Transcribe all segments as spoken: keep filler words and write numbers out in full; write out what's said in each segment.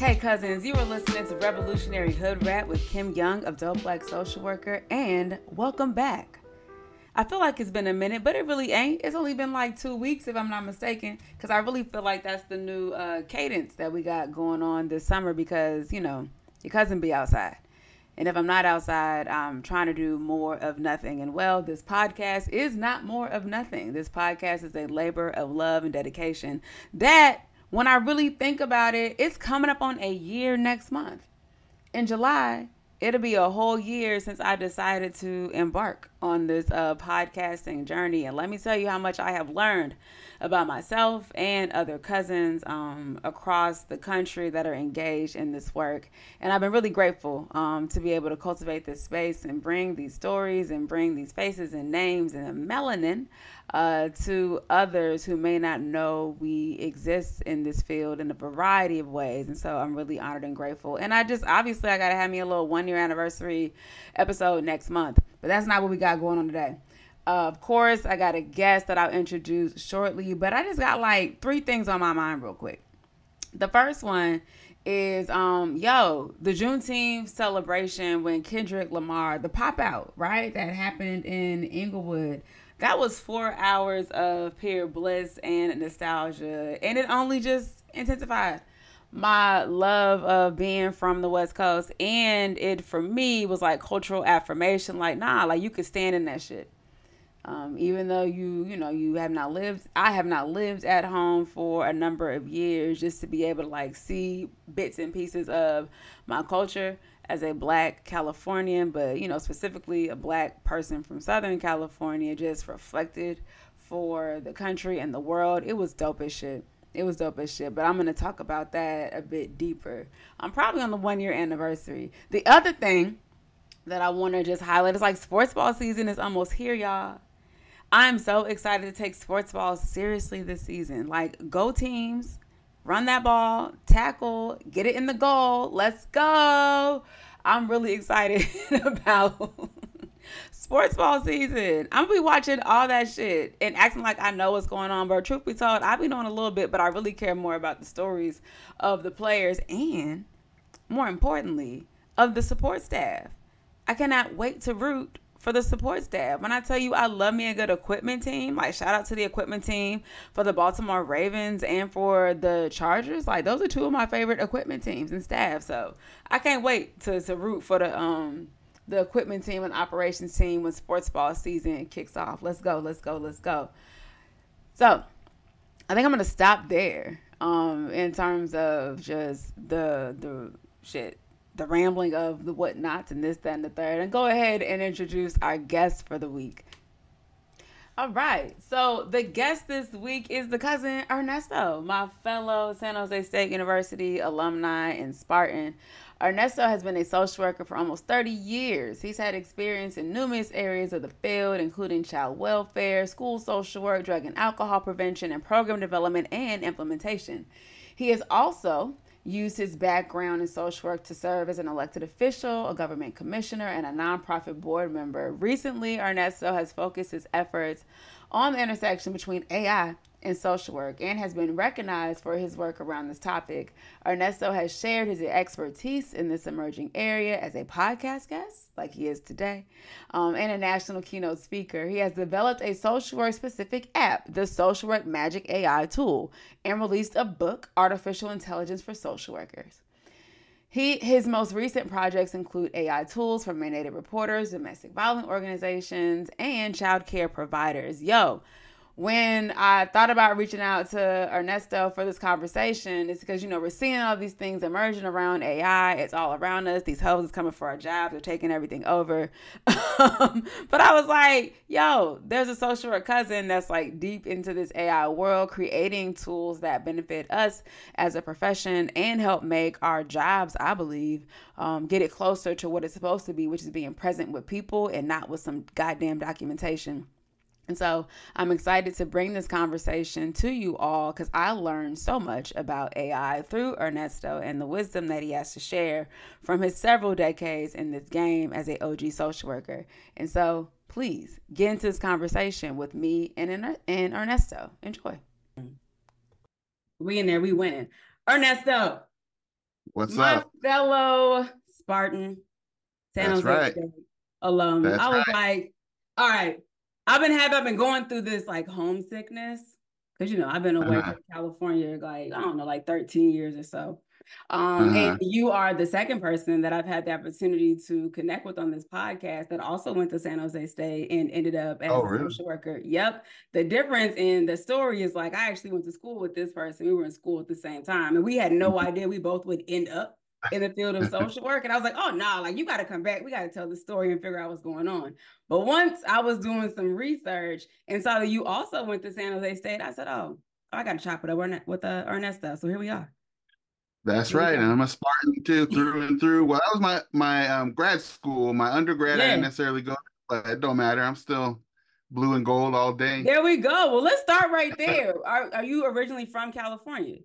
Hey cousins, you are listening to Revolutionary Hood Rap with Kim Young of Dope Black Social Worker, and welcome back. I feel like it's been a minute, but it really ain't. It's only been like two weeks if I'm not mistaken, because I really feel like that's the new uh, cadence that we got going on this summer because, you know, your cousin be outside. And if I'm not outside, I'm trying to do more of nothing. And well, this podcast is not more of nothing. This podcast is a labor of love and dedication that, when I really think about it, it's coming up on a year next month. In July, it'll be a whole year since I decided to embark on this uh, podcasting journey. And let me tell you how much I have learned about myself and other cousins um, across the country that are engaged in this work. And I've been really grateful um, to be able to cultivate this space and bring these stories and bring these faces and names and melanin uh, to others who may not know we exist in this field in a variety of ways. And so I'm really honored and grateful. And I just, obviously, I got to have me a little one year anniversary episode next month. But that's not what we got going on today. Uh, of course, I got a guest that I'll introduce shortly, but I just got like three things on my mind real quick. The first one is, um, yo, the Juneteenth celebration when Kendrick Lamar, the pop out, right, that happened in Inglewood. That was four hours of pure bliss and nostalgia, and it only just intensified my love of being from the West Coast. And it, for me, was like cultural affirmation. Like, nah, like you could stand in that shit. Um, even though you, you know, you have not lived, I have not lived at home for a number of years, just to be able to like see bits and pieces of my culture as a Black Californian, but, you know, specifically a Black person from Southern California, just reflected for the country and the world. It was dope as shit. It was dope as shit, but I'm going to talk about that a bit deeper. I'm probably on the one year anniversary. The other thing that I want to just highlight is like sports ball season is almost here, y'all. I'm so excited to take sports ball seriously this season. Like, go teams, run that ball, tackle, get it in the goal. Let's go. I'm really excited about sports ball season. I'm gonna be watching all that shit and acting like I know what's going on. But truth be told, I be knowing a little bit, but I really care more about the stories of the players and, more importantly, of the support staff. I cannot wait to root for the support staff. When I tell you I love me a good equipment team, like shout out to the equipment team for the Baltimore Ravens and for the Chargers. Like, those are two of my favorite equipment teams and staff. So I can't wait to, to root for the um the equipment team and operations team when sports ball season kicks off. Let's go, let's go, let's go. So I think I'm gonna stop there um in terms of just the the shit. the rambling of the whatnots and this, that, and the third, and go ahead and introduce our guest for the week. All right. So the guest this week is the cousin Ernesto, my fellow San Jose State University alumni and Spartan. Ernesto has been a social worker for almost thirty years. He's had experience in numerous areas of the field, including child welfare, school social work, drug and alcohol prevention, and program development and implementation. He is also used his background in social work to serve as an elected official, a government commissioner, and a nonprofit board member. Recently, Ernesto has focused his efforts on the intersection between A I and social work and has been recognized for his work around this topic. Ernesto has shared his expertise in this emerging area as a podcast guest, like he is today, um, and a national keynote speaker. He has developed a social work specific app, the Social Work Magic A I tool, and released a book, Artificial Intelligence for Social Workers. He, his most recent projects include A I tools for mandated reporters, domestic violence organizations, and child care providers. Yo, when I thought about reaching out to Ernesto for this conversation, it's because, you know, we're seeing all these things emerging around A I. It's all around us. These hoes is coming for our jobs. They're taking everything over. Um, but I was like, yo, there's a social work cousin that's like deep into this A I world, creating tools that benefit us as a profession and help make our jobs, I believe, um, get it closer to what it's supposed to be, which is being present with people and not with some goddamn documentation. And so I'm excited to bring this conversation to you all because I learned so much about A I through Ernesto and the wisdom that he has to share from his several decades in this game as a O G social worker. And so please get into this conversation with me and, and Ernesto. Enjoy. We in there, we winning. Ernesto, What's My up? fellow Spartan, San That's Jose right. State alum, That's I was right. like, all right, I've been having, I've been going through this like homesickness because, you know, I've been away Uh-huh. from California, like, I don't know, like thirteen years or so. Um, and Uh-huh. you are the second person that I've had the opportunity to connect with on this podcast that also went to San Jose State and ended up Oh, as a really? social worker. Yep. The difference in the story is like I actually went to school with this person. We were in school at the same time, and we had no idea we both would end up in the field of social work. And I was like, oh no, nah, like you got to come back. We got to tell the story and figure out what's going on. But once I was doing some research and saw that you also went to San Jose State, I said, oh, I got to chop it up with uh, Ernesto. So here we are. That's Here we right. And go. I'm a Spartan too, through and through. Well, that was my my um, grad school. My undergrad, I didn't Yeah. necessarily go, but it don't matter. I'm still blue and gold all day. There we go. Well, let's start right there. Are, are you originally from California?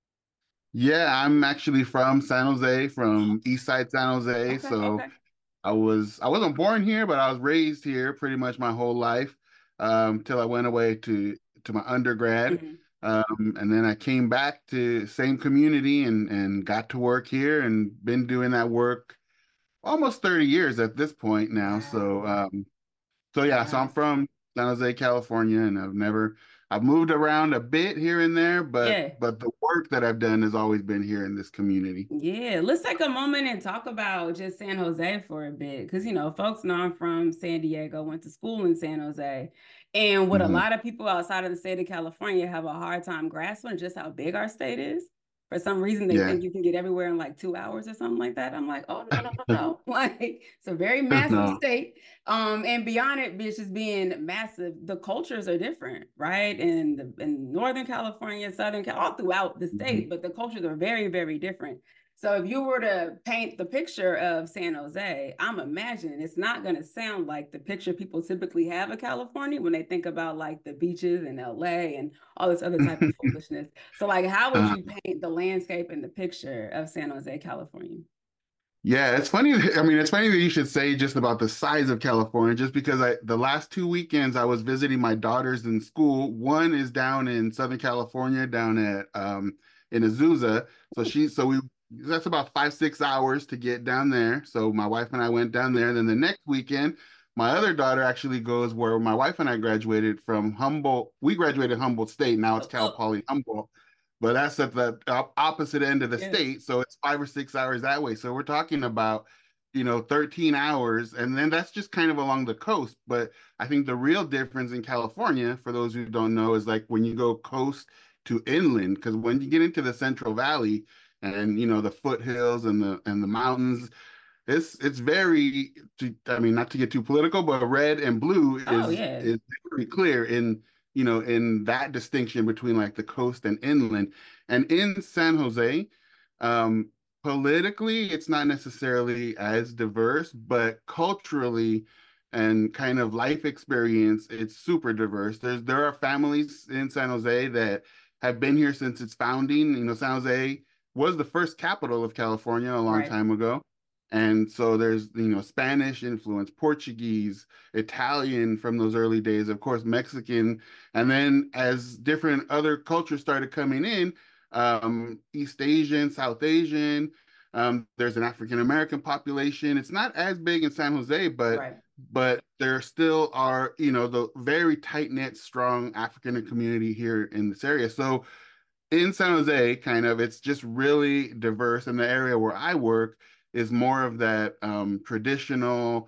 Yeah, I'm actually from San Jose, from East Side San Jose. Okay, So okay. I was I wasn't born here, but I was raised here pretty much my whole life um, till I went away to to my undergrad, Mhm. um, and then I came back to same community and and got to work here and been doing that work almost thirty years at this point now. So Wow. um, so yeah, so I'm Wow. from San Jose, California, and I've never I've moved around a bit here and there, but Yeah. but the work that I've done has always been here in this community. Yeah, let's take a moment and talk about just San Jose for a bit. Because, you know, folks know I'm from San Diego, went to school in San Jose. And what a Hmm. lot of people outside of the state of California have a hard time grasping just how big our state is. For some reason, they Yeah. think you can get everywhere in like two hours or something like that. I'm like, oh, no, no, no, no. Like, it's a very massive No. state. Um, and beyond it, it's just being massive, the cultures are different, right? In the, in Northern California, Southern Cal, all throughout the Mhm. state, but the cultures are very, very different. So if you were to paint the picture of San Jose, I'm imagining it's not going to sound like the picture people typically have of California when they think about like the beaches in L A and all this other type of foolishness. So like, how would Uh, you paint the landscape and the picture of San Jose, California? yeah, it's funny. I mean, it's funny that you should say just about the size of California, just because I the last two weekends I was visiting my daughters in school. One is down in Southern California, down at um in Azusa. So she, so we that's about five, six hours to get down there. So my wife and I went down there. Then the next weekend, my other daughter actually goes where my wife and I graduated from Humboldt. We graduated Humboldt State. Now it's Oh, Cal oh, Poly Humboldt. But that's at the op- opposite end of the yeah. state, so it's five or six hours that way. So we're talking about, you know, thirteen hours, and then that's just kind of along the coast. But I think the real difference in California, for those who don't know, is like when you go coast to inland, because when you get into the Central Valley and you know the foothills and the and the mountains, it's it's very, I mean, not to get too political, but red and blue Oh, is yeah. is very clear in, you know, in that distinction between like the coast and inland. And in San Jose, um, politically, it's not necessarily as diverse, but culturally and kind of life experience, it's super diverse. There's there are families in San Jose that have been here since its founding. You know, San Jose was the first capital of California a long Right. time ago. And so there's, you know, Spanish influence, Portuguese, Italian from those early days, of course, Mexican. And then as different other cultures started coming in, um, East Asian, South Asian, um, there's an African American population. It's not as big in San Jose, but Right. but there still are, you know, the very tight-knit, strong African community here in this area. So in San Jose, kind of, it's just really diverse. And the area where I work is more of that um, traditional,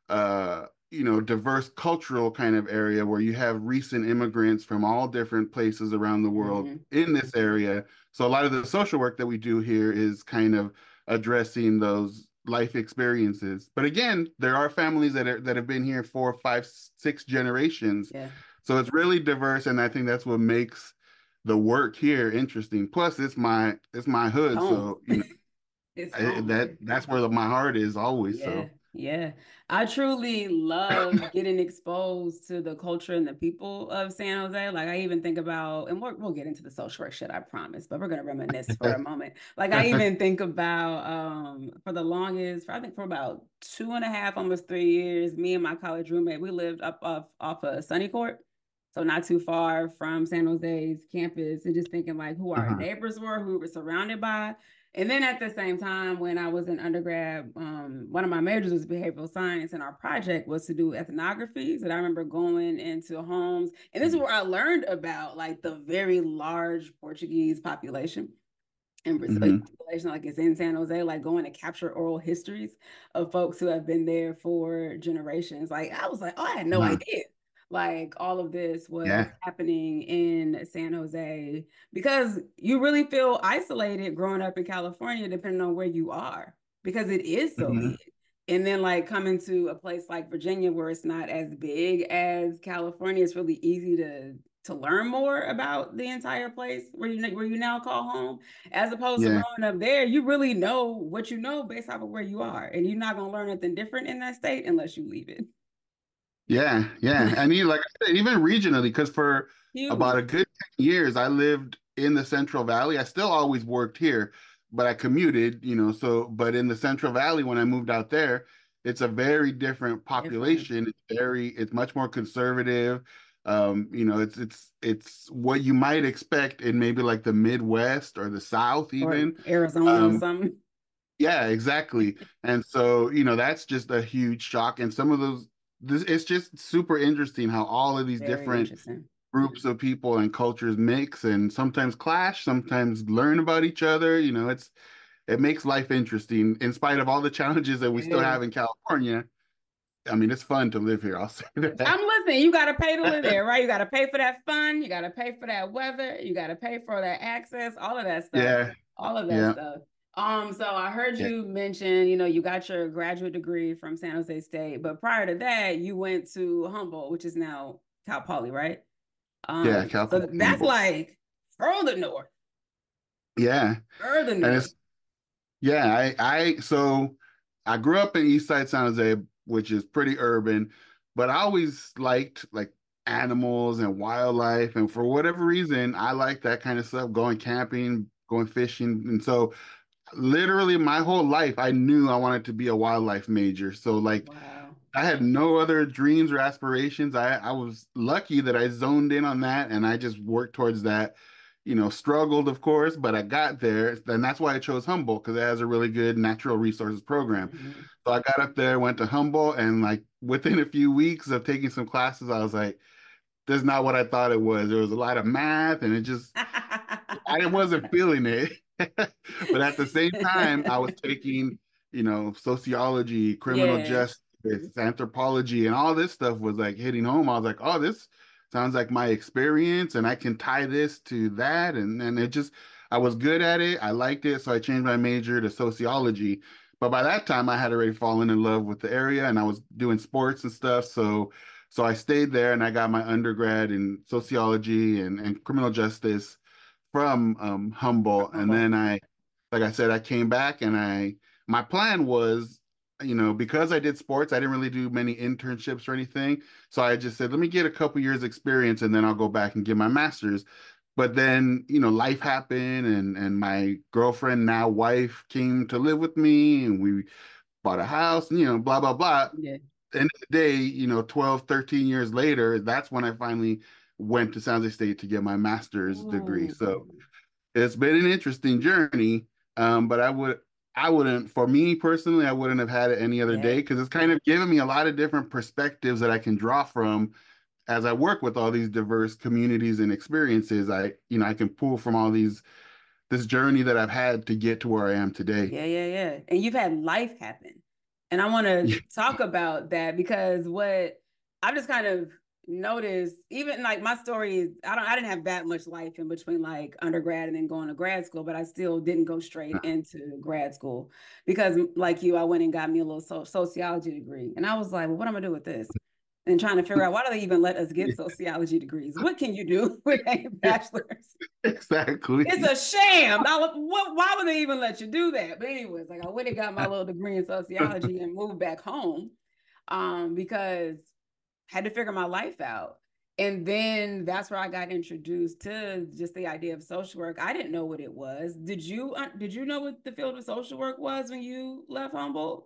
uh, you know, diverse cultural kind of area where you have recent immigrants from all different places around the world Hmm. in this area. So a lot of the social work that we do here is kind of addressing those life experiences. But again, there are families that are that have been here for five, six generations. Yeah. So it's really diverse, and I think that's what makes the work here interesting. Plus, it's my it's my It's hood, home. so you know It's I, home. that that's where my heart is always. Yeah, So yeah. I truly love getting exposed to the culture and the people of San Jose. Like I even think about, and we'll, we'll get into the social work shit, I promise, but we're gonna reminisce for a moment. Like I even think about um for the longest, for, I think for about two and a half, almost three years, me and my college roommate, we lived up off off of Sunny Court. So not too far from San Jose's campus, and just thinking like who our uh-huh. neighbors were, who we were surrounded by. And then at the same time, when I was in undergrad, um, one of my majors was behavioral science, and our project was to do ethnographies. And I remember going into homes, and this is where I learned about like the very large Portuguese population and Brazilian Hmm. population, like it's in San Jose, like going to capture oral histories of folks who have been there for generations. Like I was like, oh, I had no Uh, idea. Like all of this was yeah. happening in San Jose because you really feel isolated growing up in California, depending on where you are, because it is so Hmm. big. And then like coming to a place like Virginia where it's not as big as California, it's really easy to to learn more about the entire place where you where you now call home, as opposed to Yeah. growing up there. You really know what you know based off of where you are, and you're not gonna learn anything different in that state unless you leave it. Yeah, yeah. And even like I said, even regionally, because for about Huge. a good ten years, I lived in the Central Valley. I still always worked here, but I commuted, you know, so but in the Central Valley when I moved out there, it's a very different Different. population. It's very, it's much more conservative. Um, you know, it's it's it's what you might expect in maybe like the Midwest or the South Or even. Arizona or Um, something. yeah, exactly. And so, you know, that's just a huge shock. And some of those, this, it's just super interesting how all of these Very different interesting. groups of people and cultures mix and sometimes clash, sometimes learn about each other. You know, it's it makes life interesting in spite of all the challenges that we still Yeah. have in California. I mean, it's fun to live here, I'll say that. I'm listening. You got to pay to live there, right? You got to pay for that fun. You got to pay for that weather. You got to pay for that access. All of that stuff. Yeah, All of that yeah, stuff. Um, so I heard yeah, you mention, you know, you got your graduate degree from San Jose State, but prior to that, you went to Humboldt, which is now Cal Poly, right? yeah, Um, Cal so Poly that's Humboldt. like further north, Yeah. further And north. it's Yeah, I, I, so I grew up in East Side San Jose, which is pretty urban, but I always liked like animals and wildlife. And for whatever reason, I like that kind of stuff, going camping, going fishing. And so literally my whole life, I knew I wanted to be a wildlife major. So like Wow. I had no other dreams or aspirations. I, I was lucky that I zoned in on that and I just worked towards that. You know, struggled, of course, but I got there. And that's why I chose Humboldt because it has a really good natural resources program. Mhm. So I got up there, went to Humboldt, and like within a few weeks of taking some classes, I was like, this is not what I thought it was. There was a lot of math and it just I wasn't feeling it. But at the same time, I was taking, you know, sociology, criminal Yeah. justice, anthropology, and all this stuff was like hitting home. I was like, oh, this sounds like my experience, and I can tie this to that. And then it just, I was good at it. I liked it. So I changed my major to sociology. But by that time, I had already fallen in love with the area and I was doing sports and stuff. So so I stayed there and I got my undergrad in sociology and, and criminal justice from um, Humboldt. And Humboldt. then I, like I said, I came back and I, my plan was, you know, because I did sports, I didn't really do many internships or anything. So I just said, let me get a couple years experience and then I'll go back and get my master's. But then, you know, life happened and and my girlfriend, now wife, came to live with me and we bought a house and, you know, blah, blah, blah. Yeah. End of the day, you know, twelve, thirteen years later, that's when I finally went to San Jose State to get my master's degree. Ooh. So it's been an interesting journey. Um, but I would I wouldn't, for me personally, I wouldn't have had it any other day Yeah. because it's kind of given me a lot of different perspectives that I can draw from as I work with all these diverse communities and experiences. I, you know, I can pull from all these this journey that I've had to get to where I am today. Yeah, yeah, yeah. And you've had life happen. And I want to talk about that because what I've just kind of noticed, even like my story is I don't I didn't have that much life in between like undergrad and then going to grad school, but I still didn't go straight into grad school because like you, I went and got me a little so sociology degree. And I was like, well, what am I gonna do with this? And trying to figure out why do they even let us get sociology degrees? What can you do with a bachelor's? It's Exactly. a sham. I, what, why would they even let you do that? But anyways, like I went and got my little degree in sociology and moved back home um, because I had to figure my life out. And then that's where I got introduced to just the idea of social work. I didn't know what it was. Did you? Uh, did you know what the field of social work was when you left Humboldt?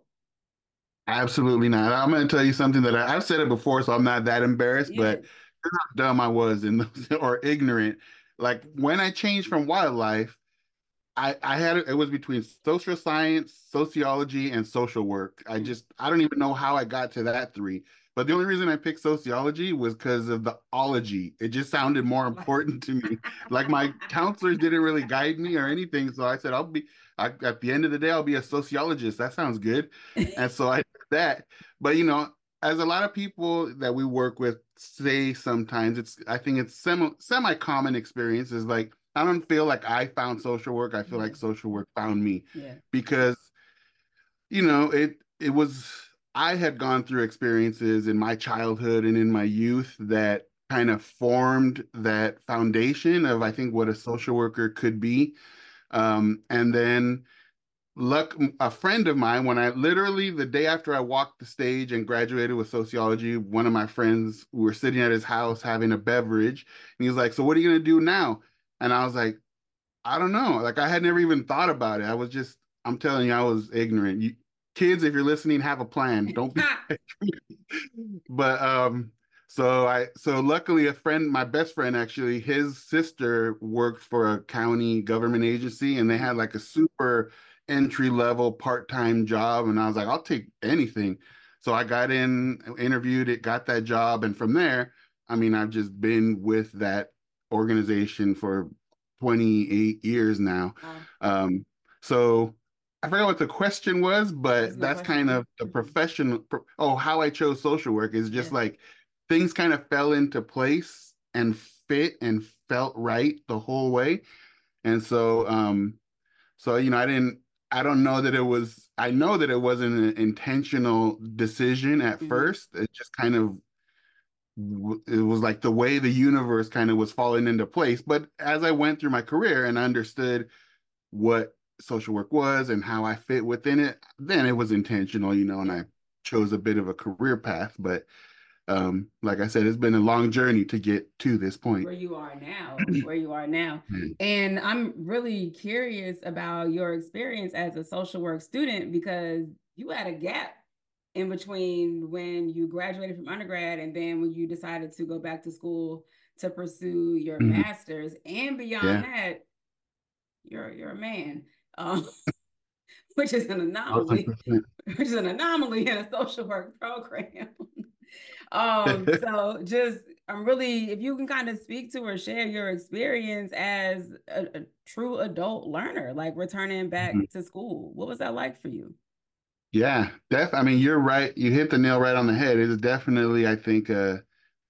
Absolutely not. I'm going to tell you something that I, I've said it before, so I'm not that embarrassed, Yeah. but how dumb I was in those, or ignorant. Like when I changed from wildlife, I, I had it, it was between social science, sociology, and social work. I just, I don't even know how I got to that three. But the only reason I picked sociology was because of the ology. It just sounded more important to me. Like my counselors didn't really guide me or anything. So I said, I'll be, I, at the end of the day, I'll be a sociologist. That sounds good. And so I did that. But, you know, as a lot of people that we work with say sometimes, it's, I think it's semi, semi-common experience is like, I don't feel like I found social work. I feel Yeah. like social work found me Yeah. because, you know, it it was I had gone through experiences in my childhood and in my youth that kind of formed that foundation of I think what a social worker could be. Um, and then luck a friend of mine when I literally the day after I walked the stage and graduated with sociology, one of my friends we were sitting at his house having a beverage and he was like, "So what are you gonna do now?" And I was like, I don't know. Like I had never even thought about it. I was just, I'm telling you, I was ignorant. You, kids, if you're listening, have a plan. Don't be. But um, so I, so luckily, a friend, my best friend, actually, his sister worked for a county government agency, and they had like a super entry level part time job, and I was like, I'll take anything. So I got in, interviewed it, got that job, and from there, I mean, I've just been with that organization for twenty-eight years now. Wow. Um, so I forgot what the question was, There's but no that's kind question. of the profession. pro- Oh, how I chose social work is Yeah. just like things kind of fell into place and fit and felt right the whole way. And so, um, so you know, I didn't, I don't know that it was, I know that it wasn't an intentional decision at Hmm. first. It just kind of it was like the way the universe kind of was falling into place. But as I went through my career and understood what social work was and how I fit within it, then it was intentional, you know, and Yeah. I chose a bit of a career path. But um, like I said, it's been a long journey to get to this point. Where you are now, where you are now. And I'm really curious about your experience as a social work student because you had a gap in between when you graduated from undergrad and then when you decided to go back to school to pursue your Mhm. master's. And beyond Yeah. that, you're you're a man, um, which is an anomaly, one thousand percent. which is an anomaly in a social work program. Um, so just I'm really, if you can kind of speak to or share your experience as a, a true adult learner, like returning back to school. What was that like for you? Yeah, def. I mean, you're right. You hit the nail right on the head. It is definitely, I think, a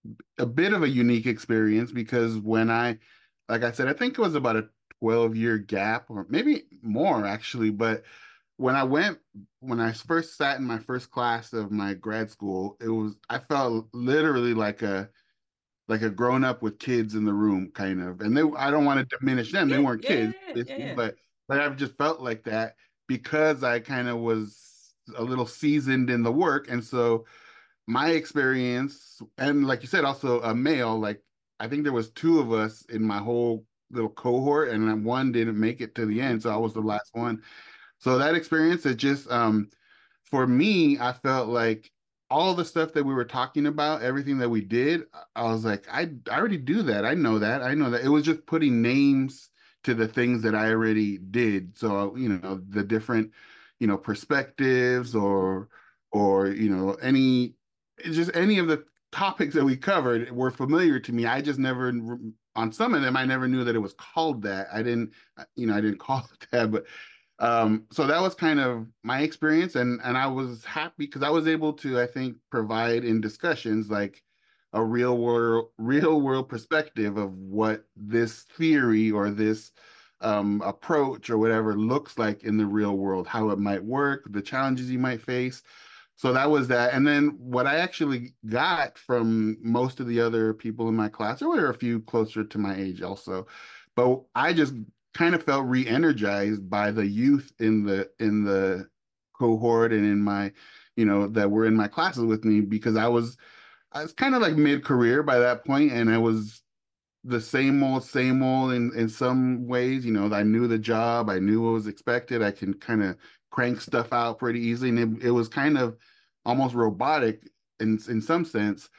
a bit of a unique experience because when I, like I said, I think it was about a twelve year gap or maybe more actually. But when I went, when I first sat in my first class of my grad school, it was, I felt literally like a, like a grown up with kids in the room kind of. And they, I don't want to diminish them. They Yeah, weren't yeah, kids, yeah, yeah, obviously, yeah. but, but I've just felt like that because I kind of was a little seasoned in the work. And so, my experience, and like you said, also a male, like I think there was two of us in my whole little cohort, and one didn't make it to the end, so I was the last one. So that experience, it just um for me, I felt like all the stuff that we were talking about, everything that we did, I was like, I, I already do that. I know that. I know that. It was just putting names to the things that I already did. So, you know, the different, you know, perspectives or or, you know, any just any of the topics that we covered were familiar to me. I just never on some of them I never knew that it was called that. I didn't, you know, I didn't call it that, but um, so that was kind of my experience, and and I was happy because I was able to, I think, provide in discussions like a real world, real world perspective of what this theory or this um, approach or whatever looks like in the real world, how it might work, the challenges you might face. So that was that. And then what I actually got from most of the other people in my class, there were a few closer to my age also, but I just kind of felt re-energized by the youth in the in the cohort and in my, you know, that were in my classes with me because I was I was kind of like mid-career by that point, and I was the same old, same old in in some ways. You know, I knew the job, I knew what was expected. I can kind of crank stuff out pretty easily, and it, it was kind of almost robotic in in some sense.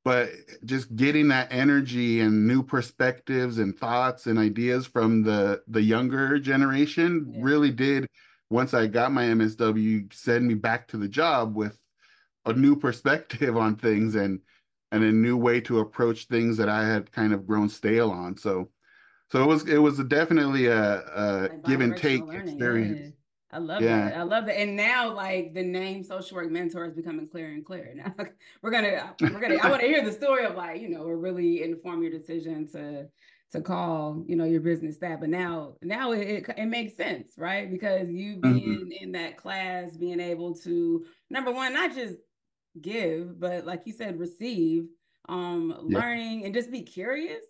but just getting that energy and new perspectives and thoughts and ideas from the the younger generation Yeah. really did, once I got my M S W, send me back to the job with a new perspective on things and and a new way to approach things that I had kind of grown stale on. So so it was it was definitely a, a Like give and bi-directional take learning. Yeah. experience. I love Yeah. that. I love that. And now like the name social work mentor is becoming clearer and clearer. Now we're gonna we're gonna I want to hear the story of like, you know, or really inform your decision to to call, you know, your business that. But now now it, it, it makes sense, right? Because you Mhm. being in that class, being able to number one, not just give, but like you said, receive, um, Yeah. learning and just be curious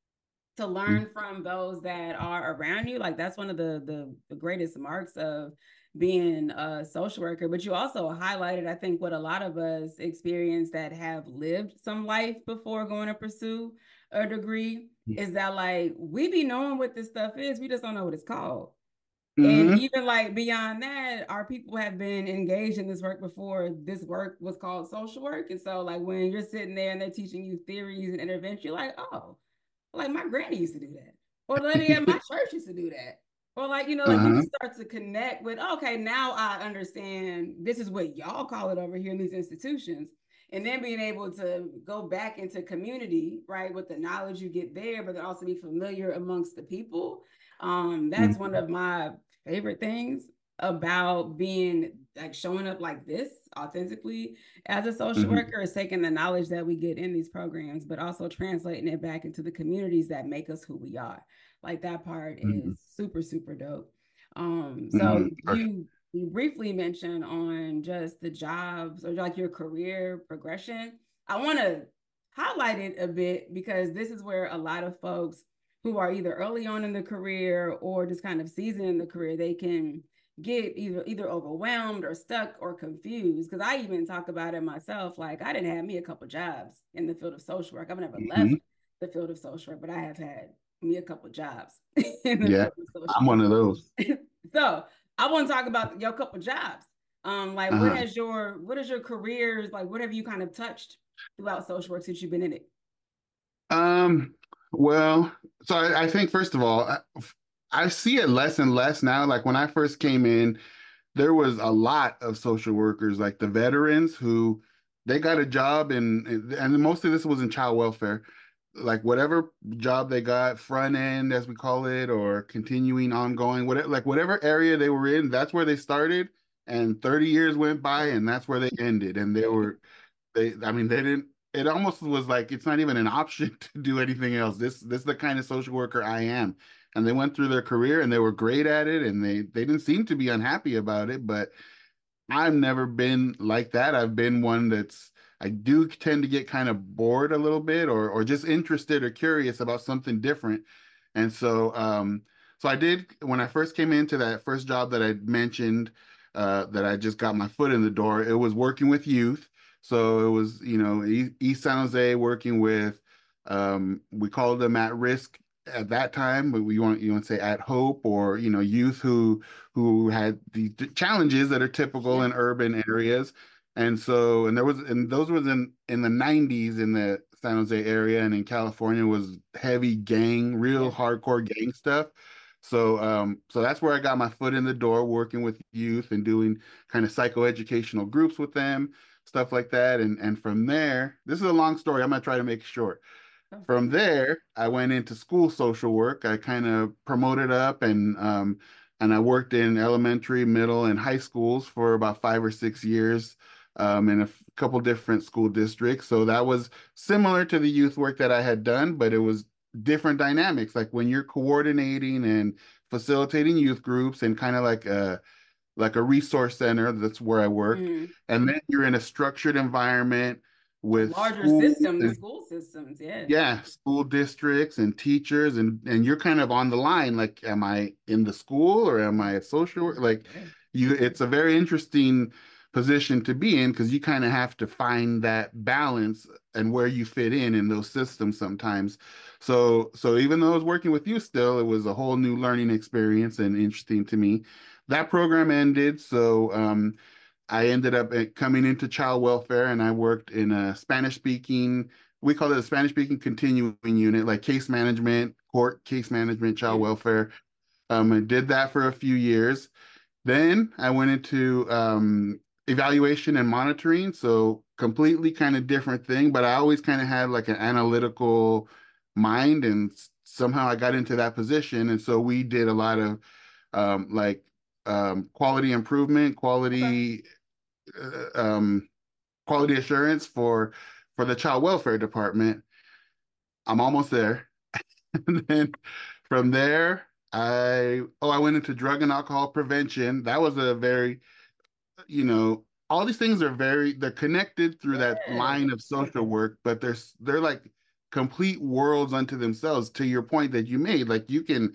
to learn from those that are around you. Like that's one of the the, the greatest marks of being a social worker. But you also highlighted, I think, what a lot of us experience that have lived some life before going to pursue a degree is that like we be knowing what this stuff is, we just don't know what it's called. And Mm-hmm. even like beyond that, our people have been engaged in this work before this work was called social work. And so, like, when you're sitting there and they're teaching you theories and intervention, you're like, oh, like my granny used to do that. Or the lady at my church used to do that. Or like, you know, like you Uh-huh. just start to connect with, okay, now I understand this is what y'all call it over here in these institutions. And then being able to go back into community, right, with the knowledge you get there, but then also be familiar amongst the people. Um, that's one Mhm. of my favorite things about being like showing up like this authentically as a social Mhm. worker is taking the knowledge that we get in these programs, but also translating it back into the communities that make us who we are. Like that part Mhm. is super, super dope. Um, so Mhm. you you briefly mentioned on just the jobs or like your career progression. I want to highlight it a bit because this is where a lot of folks who are either early on in the career or just kind of seasoned in the career, they can get either either overwhelmed or stuck or confused. Because I even talk about it myself. Like I didn't have me a couple jobs in the field of social work. I've never left Mhm. the field of social work, but I have had me a couple jobs in the Yeah, field of social I'm work. one of those. So I want to talk about your couple jobs. Um, like what Uh-huh. has your what is your careers like? What have you kind of touched throughout social work since you've been in it? Um, well, so I, I think first of all, I, I see it less and less now. Like when I first came in, there was a lot of social workers, like the veterans who they got a job in, and most of this was in child welfare, like whatever job they got, front end as we call it, or continuing ongoing, whatever, like whatever area they were in, that's where they started, and thirty years went by, and that's where they ended, and they were they, I mean, they didn't. It almost was like it's not even an option to do anything else. This, this is the kind of social worker I am. And they went through their career and they were great at it, and they they didn't seem to be unhappy about it. But I've never been like that. I've been one that's I do tend to get kind of bored a little bit, or or just interested or curious about something different. And so um so I did when I first came into that first job that I mentioned, uh that I just got my foot in the door. It was working with youth. So it was, you know, E- East San Jose, working with um we called them at risk at that time, but we want you want to say at hope, or you know, youth who who had the challenges that are typical Yeah. in urban areas. And so, and there was, and those was in in the nineties in the San Jose area, and in California was heavy gang, real Yeah. hardcore gang stuff. So, um, so that's where I got my foot in the door, working with youth and doing kind of psychoeducational groups with them, stuff like that. And and from there, this is a long story. I'm gonna try to make it short. Oh, From there, I went into school social work. I kind of promoted up, and um, and I worked in elementary, middle, and high schools for about five or six years, um, in a f- couple different school districts. So that was similar to the youth work that I had done, but it was different dynamics. Like when you're coordinating and facilitating youth groups, and kind of like a like a resource center. That's where I worked. mm. And then you're in a structured environment A with larger schools system, the and, school systems. Yeah. yeah, school districts and teachers, and and you're kind of on the line. Like, am I in the school or am I a social worker? Like, Yeah. you, it's a very interesting position to be in, because you kind of have to find that balance and where you fit in in those systems sometimes. So, so even though I was working with you still, it was a whole new learning experience and interesting to me. That program ended, so um, I ended up uh, coming into child welfare, and I worked in a Spanish speaking we call it a Spanish speaking continuing unit, like case management, court case management, child Mm. welfare. Um, I did that for a few years. Then I went into um, evaluation and monitoring. So completely kind of different thing, but I always kind of had like an analytical mind, and somehow I got into that position. And so we did a lot of um, like um, quality improvement, Okay. quality uh, um, quality assurance for for the child welfare department. I'm almost there. And then from there, I oh, I went into drug and alcohol prevention. That was a very, you know, all these things are very they're connected through that Yeah. line of social work, but there's they're like complete worlds unto themselves. To your point that you made, like you can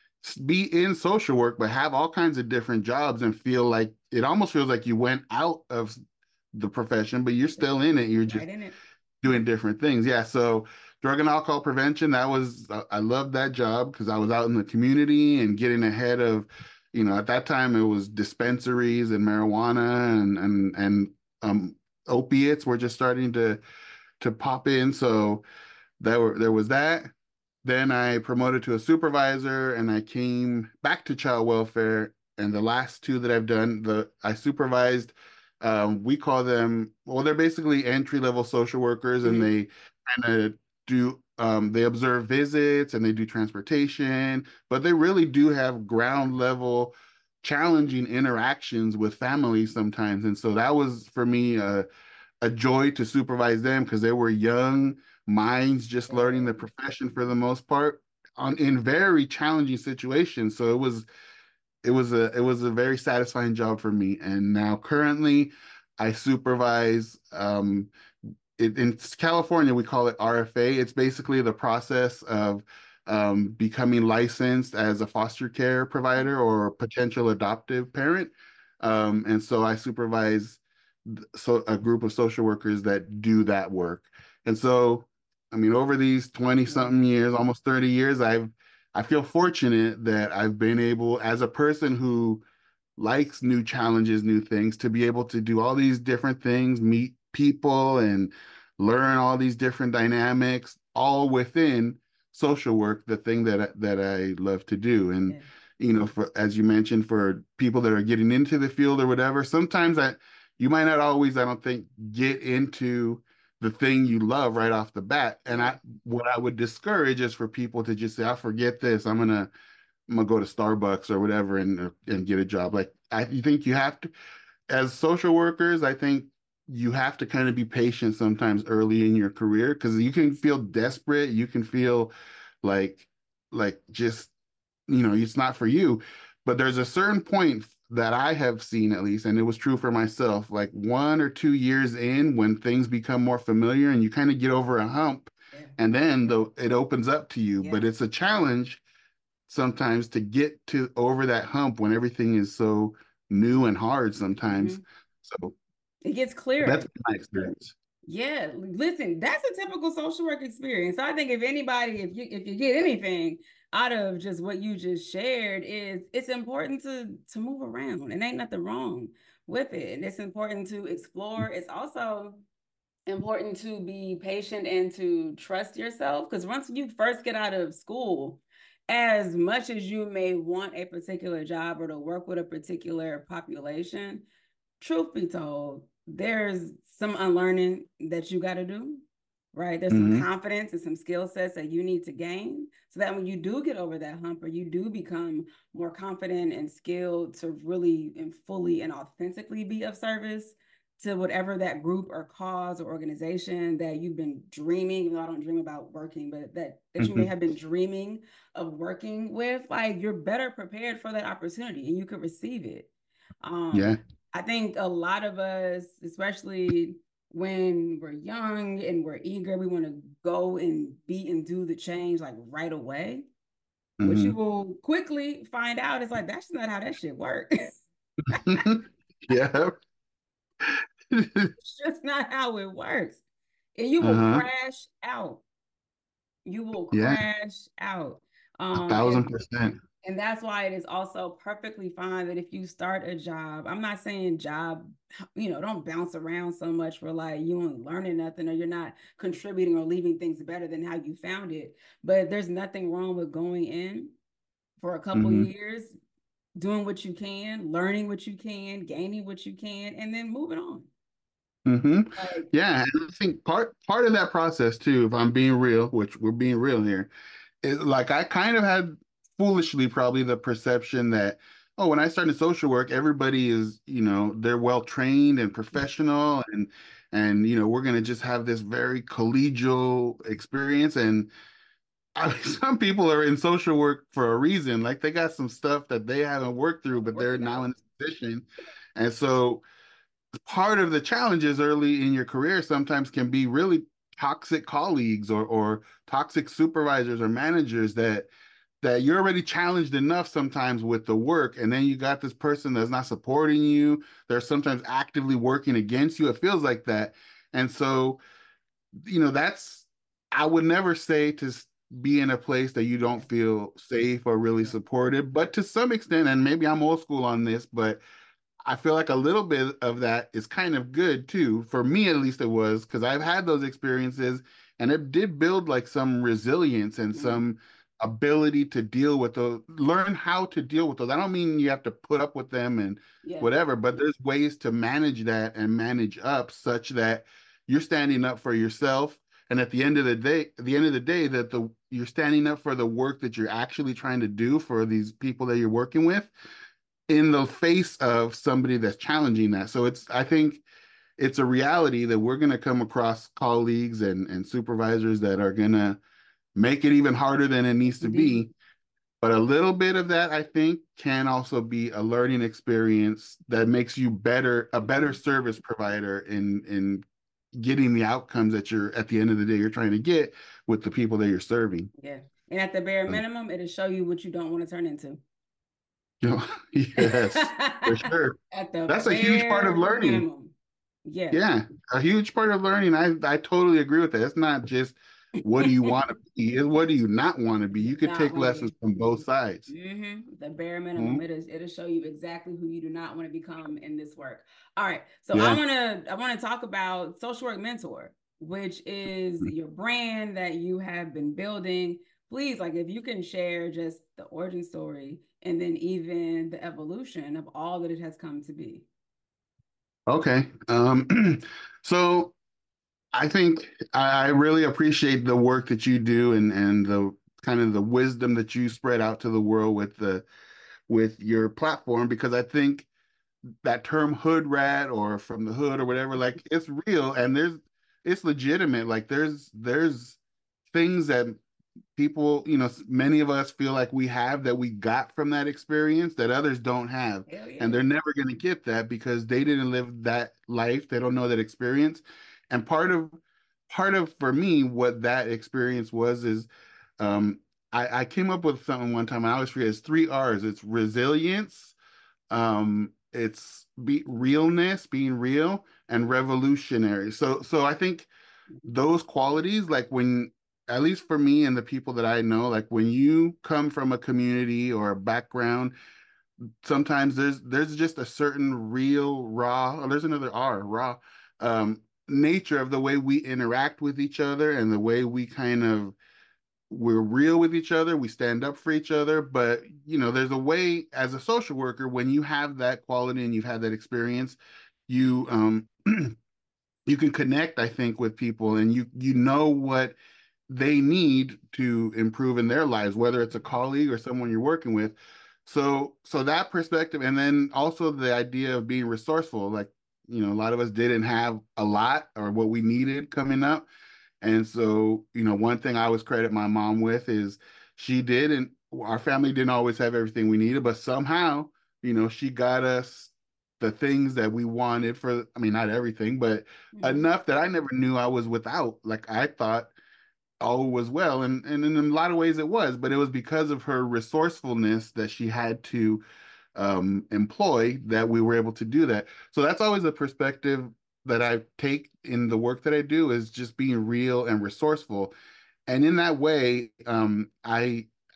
be in social work, but have all kinds of different jobs and feel like it almost feels like you went out of the profession, but you're still in it. You're Right just in it. doing different things. Yeah. So drug and alcohol prevention, that was, I loved that job because I was out in the community and getting ahead of, you know, at that time it was dispensaries and marijuana and, and, and, um, opiates were just starting to, to pop in. So there were, there was that. Then I promoted to a supervisor and I came back to child welfare. And the last two that I've done, the I supervised, um, we call them, well, they're basically entry level social workers, and Hmm. they kind of do um, they observe visits and they do transportation, but they really do have ground level challenging interactions with families sometimes. And so that was for me a, a joy to supervise them because they were young minds just learning the profession for the most part on in very challenging situations. So it was it was a it was a very satisfying job for me. And now currently I supervise um it, in California we call it R F A. It's basically the process of um, becoming licensed as a foster care provider or potential adoptive parent. Um, and so I supervise so a group of social workers that do that work. And so, I mean, over these twenty something years, almost thirty years, I've I feel fortunate that I've been able, as a person who likes new challenges, new things, to be able to do all these different things, meet people and learn all these different dynamics, all within social work, the thing that that I love to do. And Yeah. you know, for as you mentioned, for people that are getting into the field or whatever, sometimes I you might not always, I don't think, get into the thing you love right off the bat. And Yeah. I what I would discourage is for people to just say, I forget this. I'm gonna I'm gonna go to Starbucks or whatever and and get a job. Like I you think you have to, as social workers, I think you have to kind of be patient sometimes early in your career because you can feel desperate. You can feel like like just, you know, it's not for you. But there's a certain point that I have seen at least, and it was true for myself, like one or two years in when things become more familiar and you kind of get over a hump, Yeah. and then the it opens up to you. Yeah. But it's a challenge sometimes to get to over that hump when everything is so new and hard sometimes. Hmm. So It gets that's clearer. been my experience. Yeah, listen, that's a typical social work experience. So I think if anybody, if you if you get anything out of just what you just shared, is it's important to to move around, and ain't nothing wrong with it. And it's important to explore. It's also important to be patient and to trust yourself, because once you first get out of school, as much as you may want a particular job or to work with a particular population, truth be told, there's some unlearning that you got to do, right? There's some Hmm. confidence and some skill sets that you need to gain so that when you do get over that hump or you do become more confident and skilled to really and fully and authentically be of service to whatever that group or cause or organization that you've been dreaming, even though I don't dream about working, but that that you may Hmm. have been dreaming of working with, like you're better prepared for that opportunity and you could receive it. Yeah. Um, I think a lot of us, especially when we're young and we're eager, we want to go and be and do the change like right away. What you Hmm. will quickly find out is like that's not how that shit works. Yeah. It's just not how it works. And you will Uh-huh. crash out. You will Yeah. crash out. A Um, thousand and percent. And that's why it is also perfectly fine that if you start a job, I'm not saying job, you know, don't bounce around so much for like you ain't learning nothing or you're not contributing or leaving things better than how you found it. But there's nothing wrong with going in for a couple Hmm. years, doing what you can, learning what you can, gaining what you can, and then moving on. Hmm. Like, Yeah, and I think part part of that process too, if I'm being real, which we're being real here, is like I kind of had foolishly probably the perception that, oh, when I started social work, everybody is, you know, they're well trained and professional and and you know, we're gonna just have this very collegial experience. And I mean, some people are in social work for a reason. Like they got some stuff that they haven't worked through, but work they're it now out. in this position. And so part of the challenges early in your career sometimes can be really toxic colleagues or or toxic supervisors or managers that that you're already challenged enough sometimes with the work, and then you got this person that's not supporting you. They're sometimes actively working against you. It feels like that. And so, you know, that's, I would never say to be in a place that you don't Yes. feel safe or really Yes. supported, but to some extent, and maybe I'm old school on this, but I feel like a little bit of that is kind of good too. For me, at least it was, because I've had those experiences and it did build like some resilience and Mm-hmm. some ability to deal with those, learn how to deal with those. I don't mean you have to put up with them and Yeah. whatever, but there's ways to manage that and manage up such that you're standing up for yourself. And at the end of the day, at the end of the day, that the you're standing up for the work that you're actually trying to do for these people that you're working with in the face of somebody that's challenging that. So it's, I think it's a reality that we're going to come across colleagues and, and supervisors that are going to make it even harder than it needs to Indeed. be. But a little bit of that, I think, can also be a learning experience that makes you better, a better Mhm. service provider in in getting the outcomes that you're at the end of the day you're trying to get with the people that you're serving. Yeah. And at the bare So, minimum, it'll show you what you don't want to turn into. you know, yes, for sure. At the That's a huge part of bare learning. minimum. Yeah. Yeah, a huge part of learning. I I totally agree with that. It's not just what do you want to be, it's what do you not want to be. Do You could not take want to lessons be. from both sides. Hmm. The bare minimum. Mhm. It is it'll show you exactly who you do not want to become in this work. All right. So I Yeah. wanna I wanna talk about Social Work Mentor, which is your brand that you have been building. Please, like if you can share just the origin story and then even the evolution of all that it has come to be. Okay. Um, so I think I really appreciate the work that you do and and the kind of the wisdom that you spread out to the world with the with your platform, because I think that term hood rat or from the hood or whatever, like it's real and there's it's legitimate. Like there's there's things that people, you know, many of us feel like we have that we got from that experience that others don't have. Hell And yeah. they're never going to get that because they didn't live that life. They don't know that experience. And part of, part of for me, what that experience was is um, I, I came up with something one time. I always forget. It's three R's. It's resilience, um, it's be realness, being real, and revolutionary. So, so I think those qualities, like when, at least for me and the people that I know, like when you come from a community or a background, sometimes there's there's just a certain real raw, oh, there's another R, raw, um, nature of the way we interact with each other and the way we kind of we're real with each other, we stand up for each other. But you know, there's a way as a social worker when you have that quality and you've had that experience, you um you can connect, I think, with people and you you know what they need to improve in their lives, whether it's a colleague or someone you're working with. So, so that perspective, and then also the idea of being resourceful. Like, you know, a lot of us didn't have a lot or what we needed coming up. And so, you know, one thing I always credit my mom with is she did, and our family didn't always have everything we needed, but somehow, you know, she got us the things that we wanted for, I mean, not everything, but Mhm. enough that I never knew I was without. Like I thought all was well. And, and in a lot of ways it was, but it was because of her resourcefulness that she had to um, employ that we were able to do that. So that's always a perspective that I take in the work that I do is just being real and resourceful. And in that way, um, I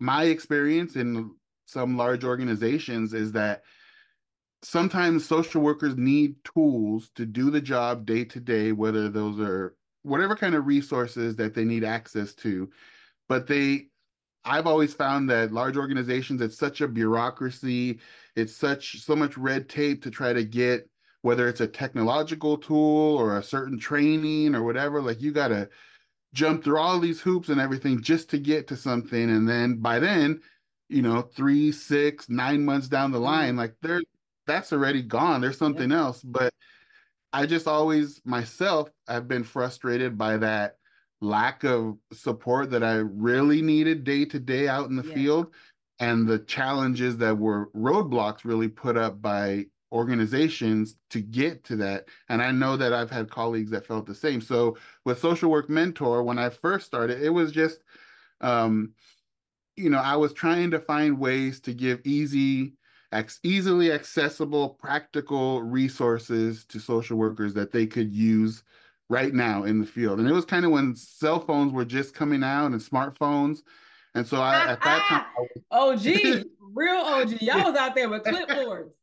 my experience in some large organizations is that sometimes social workers need tools to do the job day to day, whether those are whatever kind of resources that they need access to. But they, I've always found that large organizations, it's such a bureaucracy, it's such so much red tape to try to get, whether it's a technological tool or a certain training or whatever, like you got to jump through all these hoops and everything just to get to something. And then by then, you know, three, six, nine months down the line, Mm, like there, that's already gone. There's yep. something else. But I just always myself have been frustrated by that lack of support that I really needed day to day out in the Yeah. field and the challenges that were roadblocks really put up by organizations to get to that. And I know that I've had colleagues that felt the same. So with Social Work Mentor, when I first started, it was just um, you know, I was trying to find ways to give easy, ex easily accessible, practical resources to social workers that they could use right now in the field. And it was kind of when cell phones were just coming out and smartphones. And so I, at that time, I O G, was, real O G. Y'all yeah, was out there with clipboards.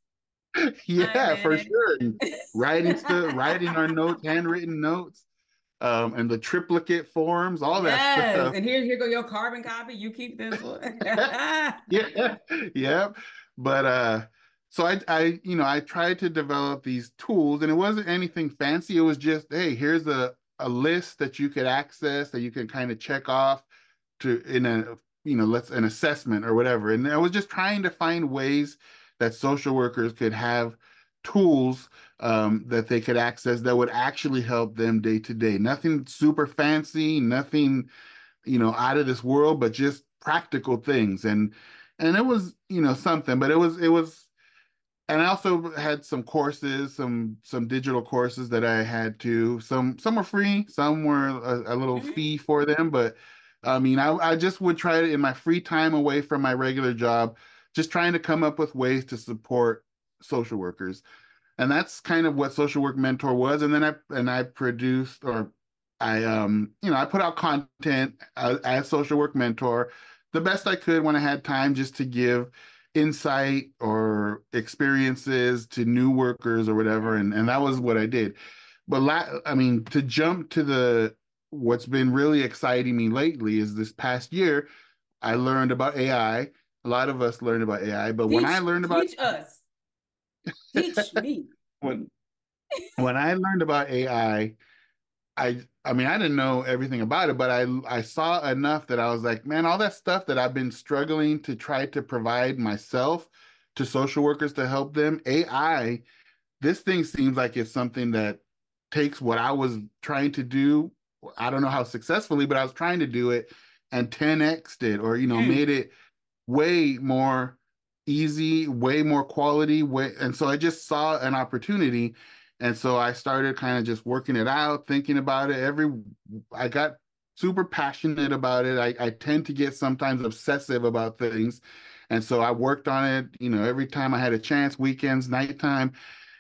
Hi, yeah, for man. sure. And writing stuff, writing our notes, handwritten notes, um, and the triplicate forms, all that Yes. stuff. And here, here go your carbon copy. You keep this one. Yeah, yeah. But uh so I I you know I tried to develop these tools and it wasn't anything fancy. It was just, hey, here's a a list that you could access that you can kind of check off to in a you know let's an assessment or whatever. And I was just trying to find ways that social workers could have tools um, that they could access that would actually help them day to day. Nothing super fancy, nothing you know, out of this world, but just practical things. And and it was, you know, something, but it was it was and I also had some courses, some some digital courses that I had to. Some some were free, some were a, a little Mhm. fee for them, but I mean, I I just would try to in my free time away from my regular job, just trying to come up with ways to support social workers and that's kind of what Social Work Mentor was. And then I and I produced or I um you know I put out content as, as Social Work Mentor the best I could when I had time just to give insight or experiences to new workers or whatever and and that was what I did. But la I mean to jump to the what's been really exciting me lately is this past year I learned about A I. A lot of us learned about A I, but when I Teach, learned about teach us. Teach me. when when I learned about A I, I I mean I didn't know everything about it, but I I saw enough that I was like, man, all that stuff that I've been struggling to try to provide myself to social workers to help them, A I, this thing seems like it's something that takes what I was trying to do. I don't know how successfully, but I was trying to do it and ten x'd it or you know Mm. made it way more easy, way more quality, way and so I just saw an opportunity. And so I started kind of just working it out, thinking about it. Every I got super passionate about it. I, I tend to get sometimes obsessive about things. And so I worked on it, you know, every time I had a chance, weekends, nighttime.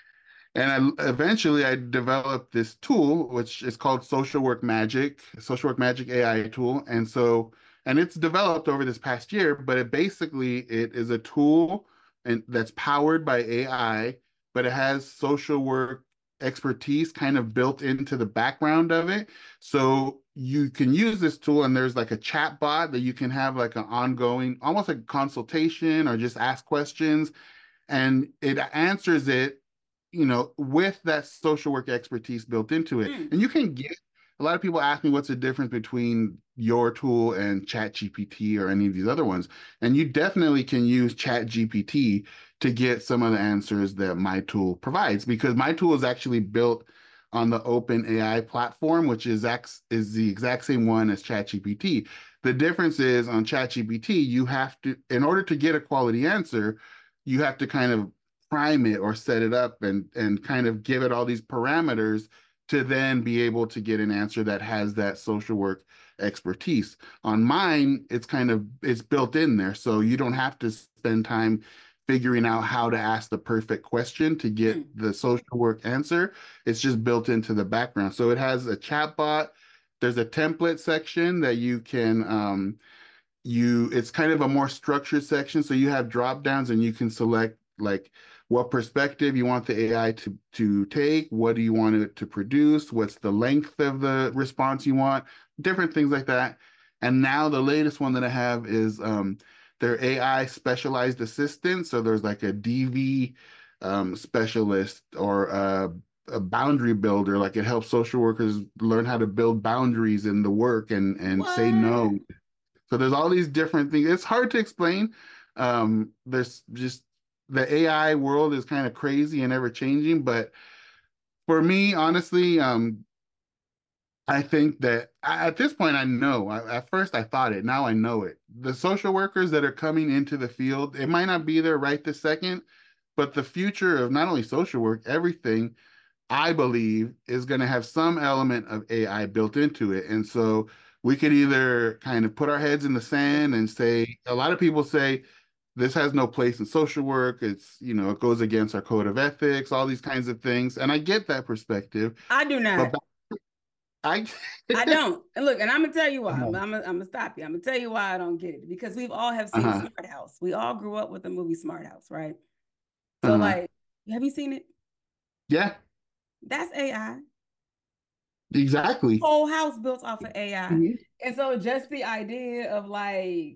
And I eventually I developed this tool, which is called Social Work Magic, Social Work Magic A I tool. And so, and it's developed over this past year, but it basically it is a tool and that's powered by A I, but it has social work expertise kind of built into the background of it. So you can use this tool and there's like a chat bot that you can have like an ongoing, almost like consultation or just ask questions and it answers it, you know, with that social work expertise built into it. Mm. And you can get a lot of people ask me what's the difference between your tool and Chat G P T or any of these other ones. And you definitely can use Chat G P T to get some of the answers that my tool provides because my tool is actually built on the Open A I platform, which is ex- is the exact same one as Chat G P T. The difference is on Chat G P T, you have to, in order to get a quality answer, you have to kind of prime it or set it up and and kind of give it all these parameters to then be able to get an answer that has that social work expertise. On mine, it's kind of it's built in there, so you don't have to spend time figuring out how to ask the perfect question to get Mm. the social work answer. It's just built into the background. So it has a chat bot. There's a template section that you can um, you it's kind of a more structured section. So you have drop downs and you can select like what perspective you want the A I to to take, what do you want it to produce, what's the length of the response you want, different things like that. And now the latest one that I have is um their A I specialized assistant. So there's like a D V um, specialist or a, a boundary builder. Like it helps social workers learn how to build boundaries in the work and and say What? no. So there's all these different things. It's hard to explain. Um, there's just the A I world is kind of crazy and ever changing. But for me, honestly, um, I think that at this point, I know. I, at first, I thought it. Now I know it. The social workers that are coming into the field, it might not be there right this second, but the future of not only social work, everything, I believe, is going to have some element of A I built into it. And so we could either kind of put our heads in the sand and say, a lot of people say, this has no place in social work. It's, you know, it goes against our code of ethics, all these kinds of things. And I get that perspective. I do But not. I, I don't. And look, and I'm gonna tell you why. I'm, uh-huh, I'm, gonna, I'm gonna stop you. I'm gonna tell you why I don't get it. Because we've all have seen uh-huh, Smart House. We all grew up with the movie Smart House, right? So uh-huh. like, have you seen it? Yeah, That's A I. exactly. Whole house built off of A I. Mhm, And so just the idea of like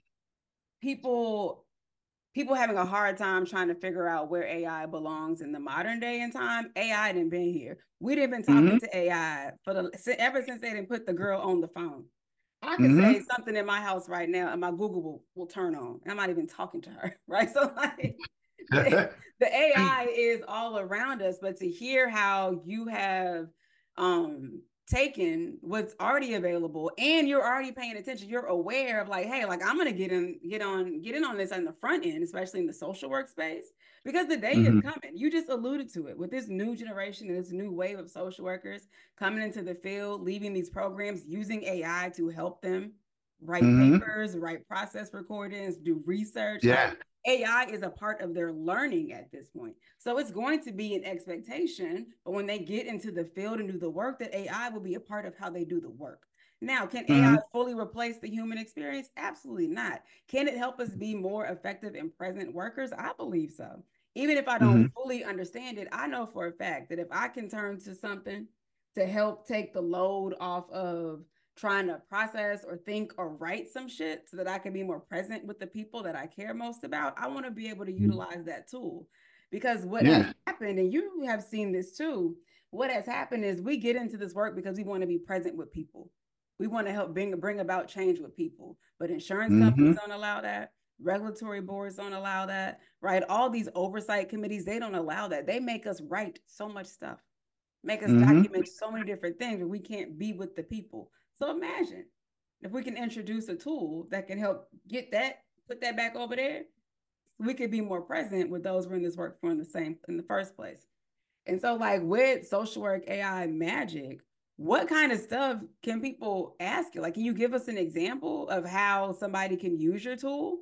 people people having a hard time trying to figure out where A I belongs in the modern day and time. A I didn't been here. We didn't been talking mhm, to A I for the ever since they didn't put the girl on the phone. I could say mhm, something in my house right now and my Google will, will turn on. I'm not even talking to her, right? So like the, the A I is all around us, but to hear how you have um taken what's already available and you're already paying attention, you're aware of like, hey, like I'm gonna get in, get on, get in on this on the front end, especially in the social workspace, because the day is mhm, coming. You just alluded to it with this new generation and this new wave of social workers coming into the field, leaving these programs, using A I to help them write mhm. papers, write process recordings, do research. Like Yeah. A I is a part of their learning at this point. So it's going to be an expectation, but when they get into the field and do the work, that A I will be a part of how they do the work. Now, can A I Mhm, fully replace the human experience? Absolutely not. Can it help us be more effective and present workers? I believe so. Even if I don't mhm, fully understand it, I know for a fact that if I can turn to something to help take the load off of trying to process or think or write some shit so that I can be more present with the people that I care most about, I want to be able to mhm. utilize that tool. Because what has Yeah. happened, and you have seen this too, what has happened is we get into this work because we want to be present with people. We want to help bring, bring about change with people. But insurance companies Mhm, don't allow that. Regulatory boards don't allow that, right? All these oversight committees, they don't allow that. They make us write so much stuff, make us mhm, document so many different things, but we can't be with the people. So imagine if we can introduce a tool that can help get that, put that back over there, we could be more present with those we're in this work for in the same in the first place. And so, like with social work A I magic, what kind of stuff can people ask you? Like, can you give us an example of how somebody can use your tool?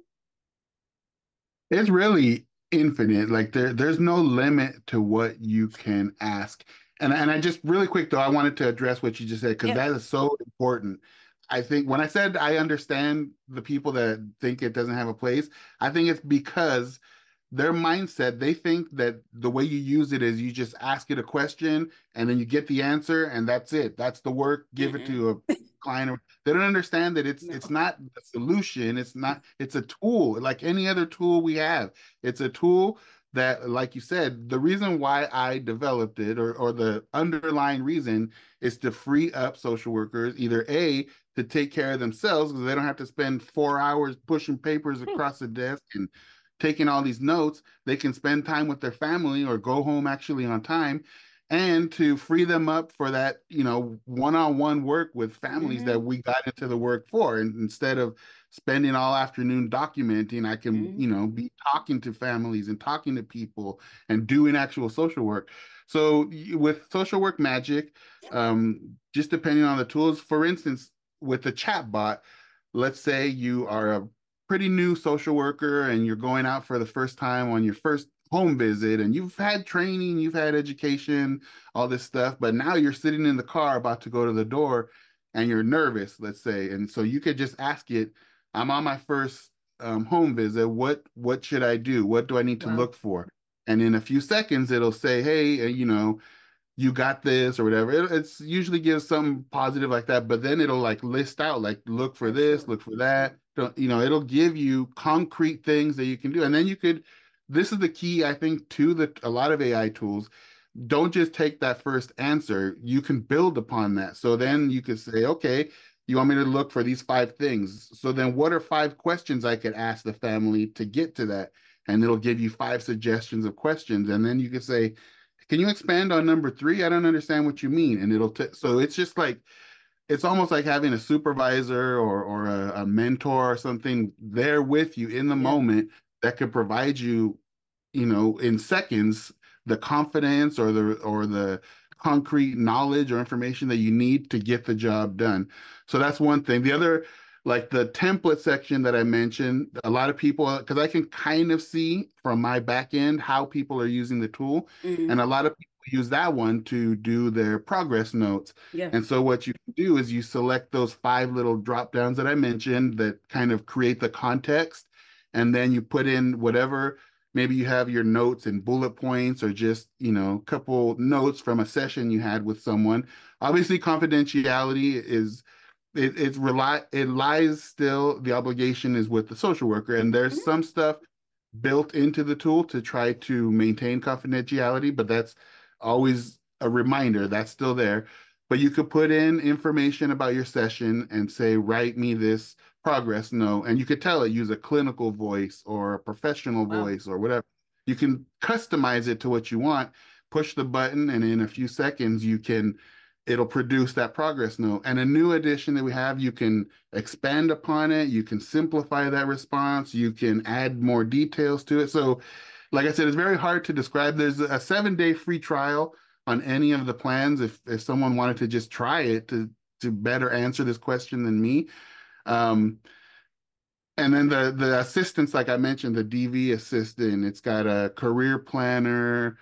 it's really infinite. Like there, there's no limit to what you can ask. And and I just really quick though, I wanted to address what you just said because Yep. that is so important. I think when I said I understand the people that think it doesn't have a place, I think it's because their mindset, they think that the way you use it is you just ask it a question and then you get the answer and that's it. That's the work. Give it Mm-mm. to a client. They don't understand that it's it's No. not the solution. It's not, it's a tool like any other tool we have. It's a tool that, like you said, the reason why I developed it or or the underlying reason is to free up social workers, either A, to take care of themselves because they don't have to spend four hours pushing papers across the desk and taking all these notes. They can spend time with their family or go home actually on time, and to free them up for that, you know, one-on-one work with families that Mm-hmm. we got into the work for. And instead of spending all afternoon documenting, I can, Mm-hmm. you know, be talking to families and talking to people and doing actual social work. So with social work magic, um, just depending on the tools, for instance, with the chat bot, let's say you are a pretty new social worker and you're going out for the first time on your first home visit and you've had training, you've had education, all this stuff, but now you're sitting in the car about to go to the door and you're nervous, let's say. And so you could just ask it, I'm on my first um, home visit. What what should I do? What do I need to Wow. look for? And in a few seconds, it'll say, hey, uh, you know, you got this or whatever. It, it's usually gives something positive like that, but then it'll like list out, like, look for this, Excellent. look for that. Don't, you know, it'll give you concrete things that you can do. And then you could, this is the key, I think, to the a lot of A I tools. Don't just take that first answer. You can build upon that. So Yep. then you could say, okay, you want me to look for these five things. So then what are five questions I could ask the family to get to that? And it'll give you five suggestions of questions. And then you could say, can you expand on number three? I don't understand what you mean. And it'll t- so it's just like it's almost like having a supervisor or or a, a mentor or something there with you in the Yep. moment that could provide you, you know, in seconds, the confidence or the or the concrete knowledge or information that you need to get the job done. So that's one thing. The other, like the template section that I mentioned, a lot of people, because I can kind of see from my back end how people are using the tool, and Hmm. a lot of people use that one to do their progress notes. Yeah. And so what you do is you select those five little drop downs that I mentioned that kind of create the context, and then you put in whatever. Maybe you have your notes and bullet points or just, you know, a couple notes from a session you had with someone. Obviously, confidentiality is it, it's rely it lies still, the obligation is with the social worker, and there's Hmm. some stuff built into the tool to try to maintain confidentiality, but that's always a reminder that's still there. But you could put in information about your session and say, write me this progress note. And you could tell it, use a clinical voice or a professional Wow. voice or whatever. You can customize it to what you want, push the button, and in a few seconds, you can. It'll produce that progress note. And a new addition that we have, you can expand upon it. You can simplify that response. You can add more details to it. So, like I said, it's very hard to describe. There's a seven day free trial on any of the plans if if someone wanted to just try it to to better answer this question than me. Um, and then the the assistants, like I mentioned, the D V assistant, it's got a career planner,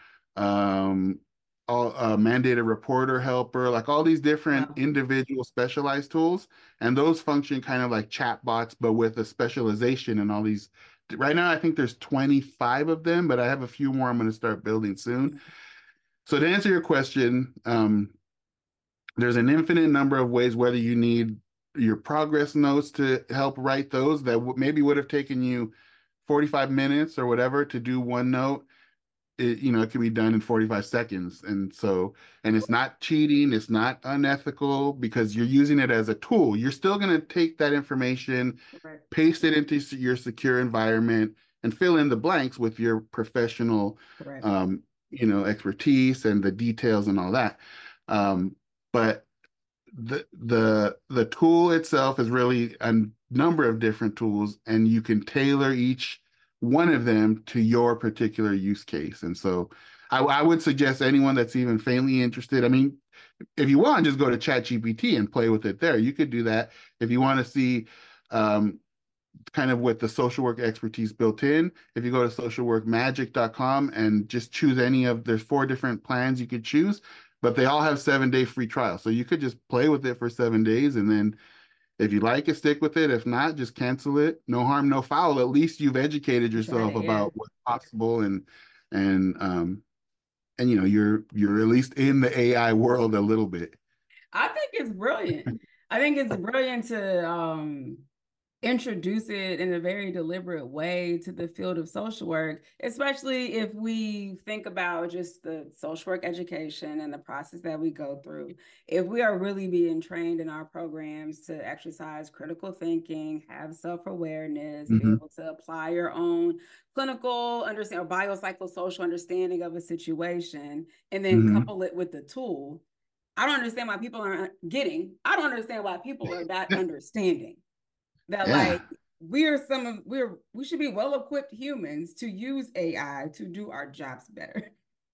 um, all, a mandated reporter helper, like all these different Wow. individual specialized tools, and those function kind of like chatbots, but with a specialization in all these. Right now, I think there's twenty-five of them, but I have a few more I'm going to start building soon. So to answer your question, um, there's an infinite number of ways, whether you need your progress notes to help write those that w- maybe would have taken you forty-five minutes or whatever to do one note. It, you know, it can be done in forty-five seconds. And so, and it's not cheating, it's not unethical because you're using it as a tool. You're still going to take that information, Right. paste it into s- your secure environment, and fill in the blanks with your professional, Correct. um, you know, expertise and the details and all that. Um, but the the the tool itself is really a number of different tools, and you can tailor each one of them to your particular use case. And so I, I would suggest anyone that's even faintly interested. I mean, if you want, just go to ChatGPT and play with it there. You could do that if you want to see um, kind of with the social work expertise built in. If you go to social work magic dot com and just choose any of, there's four different plans you could choose, but they all have seven day free trial. So you could just play with it for seven days. And then if you like it, stick with it. If not, just cancel it. No harm, no foul. At least you've educated You tried yourself it. Yeah. about what's possible, and, and, um, and you know, you're, you're at least in the A I world a little bit. I think it's brilliant. I think it's brilliant to um introduce it in a very deliberate way to the field of social work, especially if we think about just the social work education and the process that we go through. If we are really being trained in our programs to exercise critical thinking, have self-awareness, be Hmm. able to apply your own clinical understand or biopsychosocial understanding of a situation, and then Hmm. couple it with the tool. I don't understand why people aren't getting, I don't understand why people are not understanding that Yeah. like we're some of we're we should be well equipped humans to use A I to do our jobs better.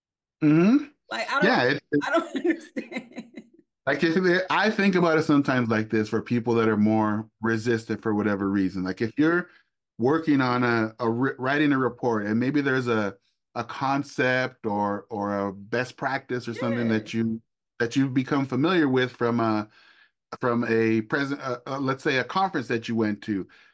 Hmm. Like I don't Yeah. It, I don't understand. Like if I think about it sometimes like this for people that are more resistant for whatever reason. Like if you're working on a, a writing a report and maybe there's a a concept or or a best practice or something Yeah. that you that you've become familiar with from a from a present uh, uh, let's say a conference that you went to,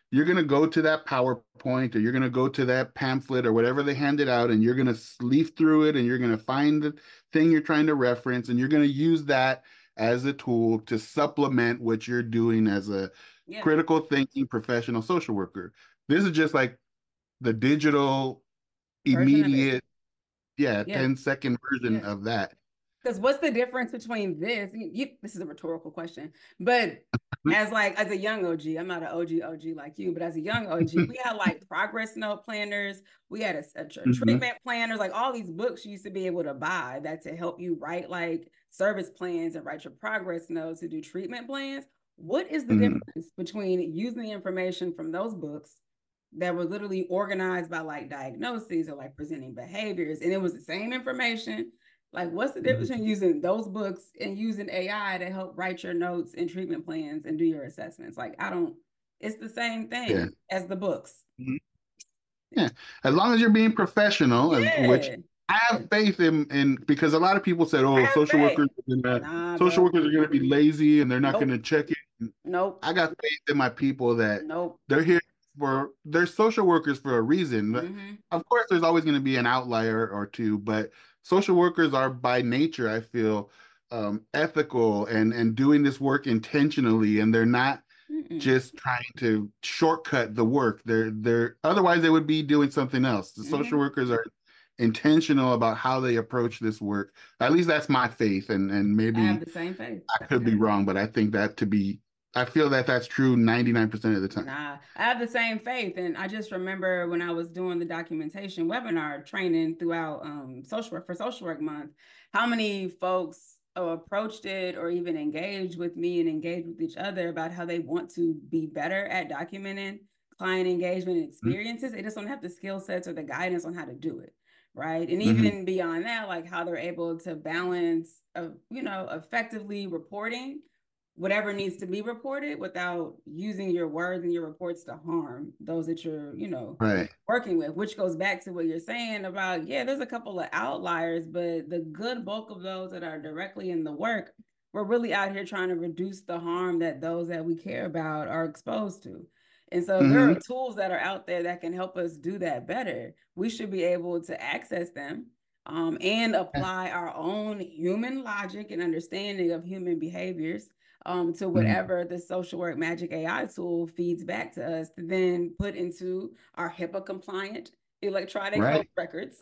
you're going to go to that PowerPoint or you're going to go to that pamphlet or whatever they handed out, and you're going to leaf through it and you're going to find the thing you're trying to reference, and you're going to use that as a tool to supplement what you're doing as a Yeah. critical thinking professional social worker. This is just like the digital Version of it. immediate, yeah, Yeah. ten second version Yeah. of that. Because what's the difference between this? You, you, this is a rhetorical question, but as like as a young O G, I'm not an O G O G like you, but as a young O G, we had like progress note planners, we had a, a, a Mhm. treatment planners, like all these books you used to be able to buy that to help you write like service plans and write your progress notes to do treatment plans. What is the Mhm. difference between using the information from those books that were literally organized by like diagnoses or like presenting behaviors, and it was the same information? Like, what's the difference between using those books and using A I to help write your notes and treatment plans and do your assessments? Like, I don't, it's the same Yeah. thing as the books. Mhm. Yeah. As long as you're being professional, as which Yeah, I have faith in, in because a lot of people said, I "Oh, have social workers faith. are gonna, Nah, social bro. workers are gonna be lazy and they're not gonna Nope. check it." Nope. I got faith in my people that Nope. they're here for, they're social workers for a reason. But Mm-hmm. of course, there's always going to be an outlier or two, but social workers are by nature, I feel, um, ethical and and doing this work intentionally, and they're not Mm-mm. just trying to shortcut the work. They're they're otherwise they would be doing something else. The social Mm-hmm. workers are intentional about how they approach this work. At least that's my faith, and and I have maybe the same faith. I could be wrong, but I think that to be, I feel that that's true ninety-nine percent of the time. Nah, I have the same faith. And I just remember when I was doing the documentation webinar training throughout um, social work for Social Work Month, how many folks uh, approached it or even engaged with me and engaged with each other about how they want to be better at documenting client engagement and experiences. They just don't have the skill sets or the guidance on how to do it. Right. And Mm-hmm. even beyond that, like how they're able to balance, uh, you know, effectively reporting whatever needs to be reported without using your words and your reports to harm those that you're, you know, Right. working with, which goes back to what you're saying about, yeah, there's a couple of outliers, but the good bulk of those that are directly in the work, we're really out here trying to reduce the harm that those that we care about are exposed to. And so there are Mm-hmm. tools that are out there that can help us do that better. We should be able to access them um, and apply our own human logic and understanding of human behaviors um, to Mm-hmm. whatever the social work magic A I tool feeds back to us to then put into our HIPAA compliant electronic health Right. records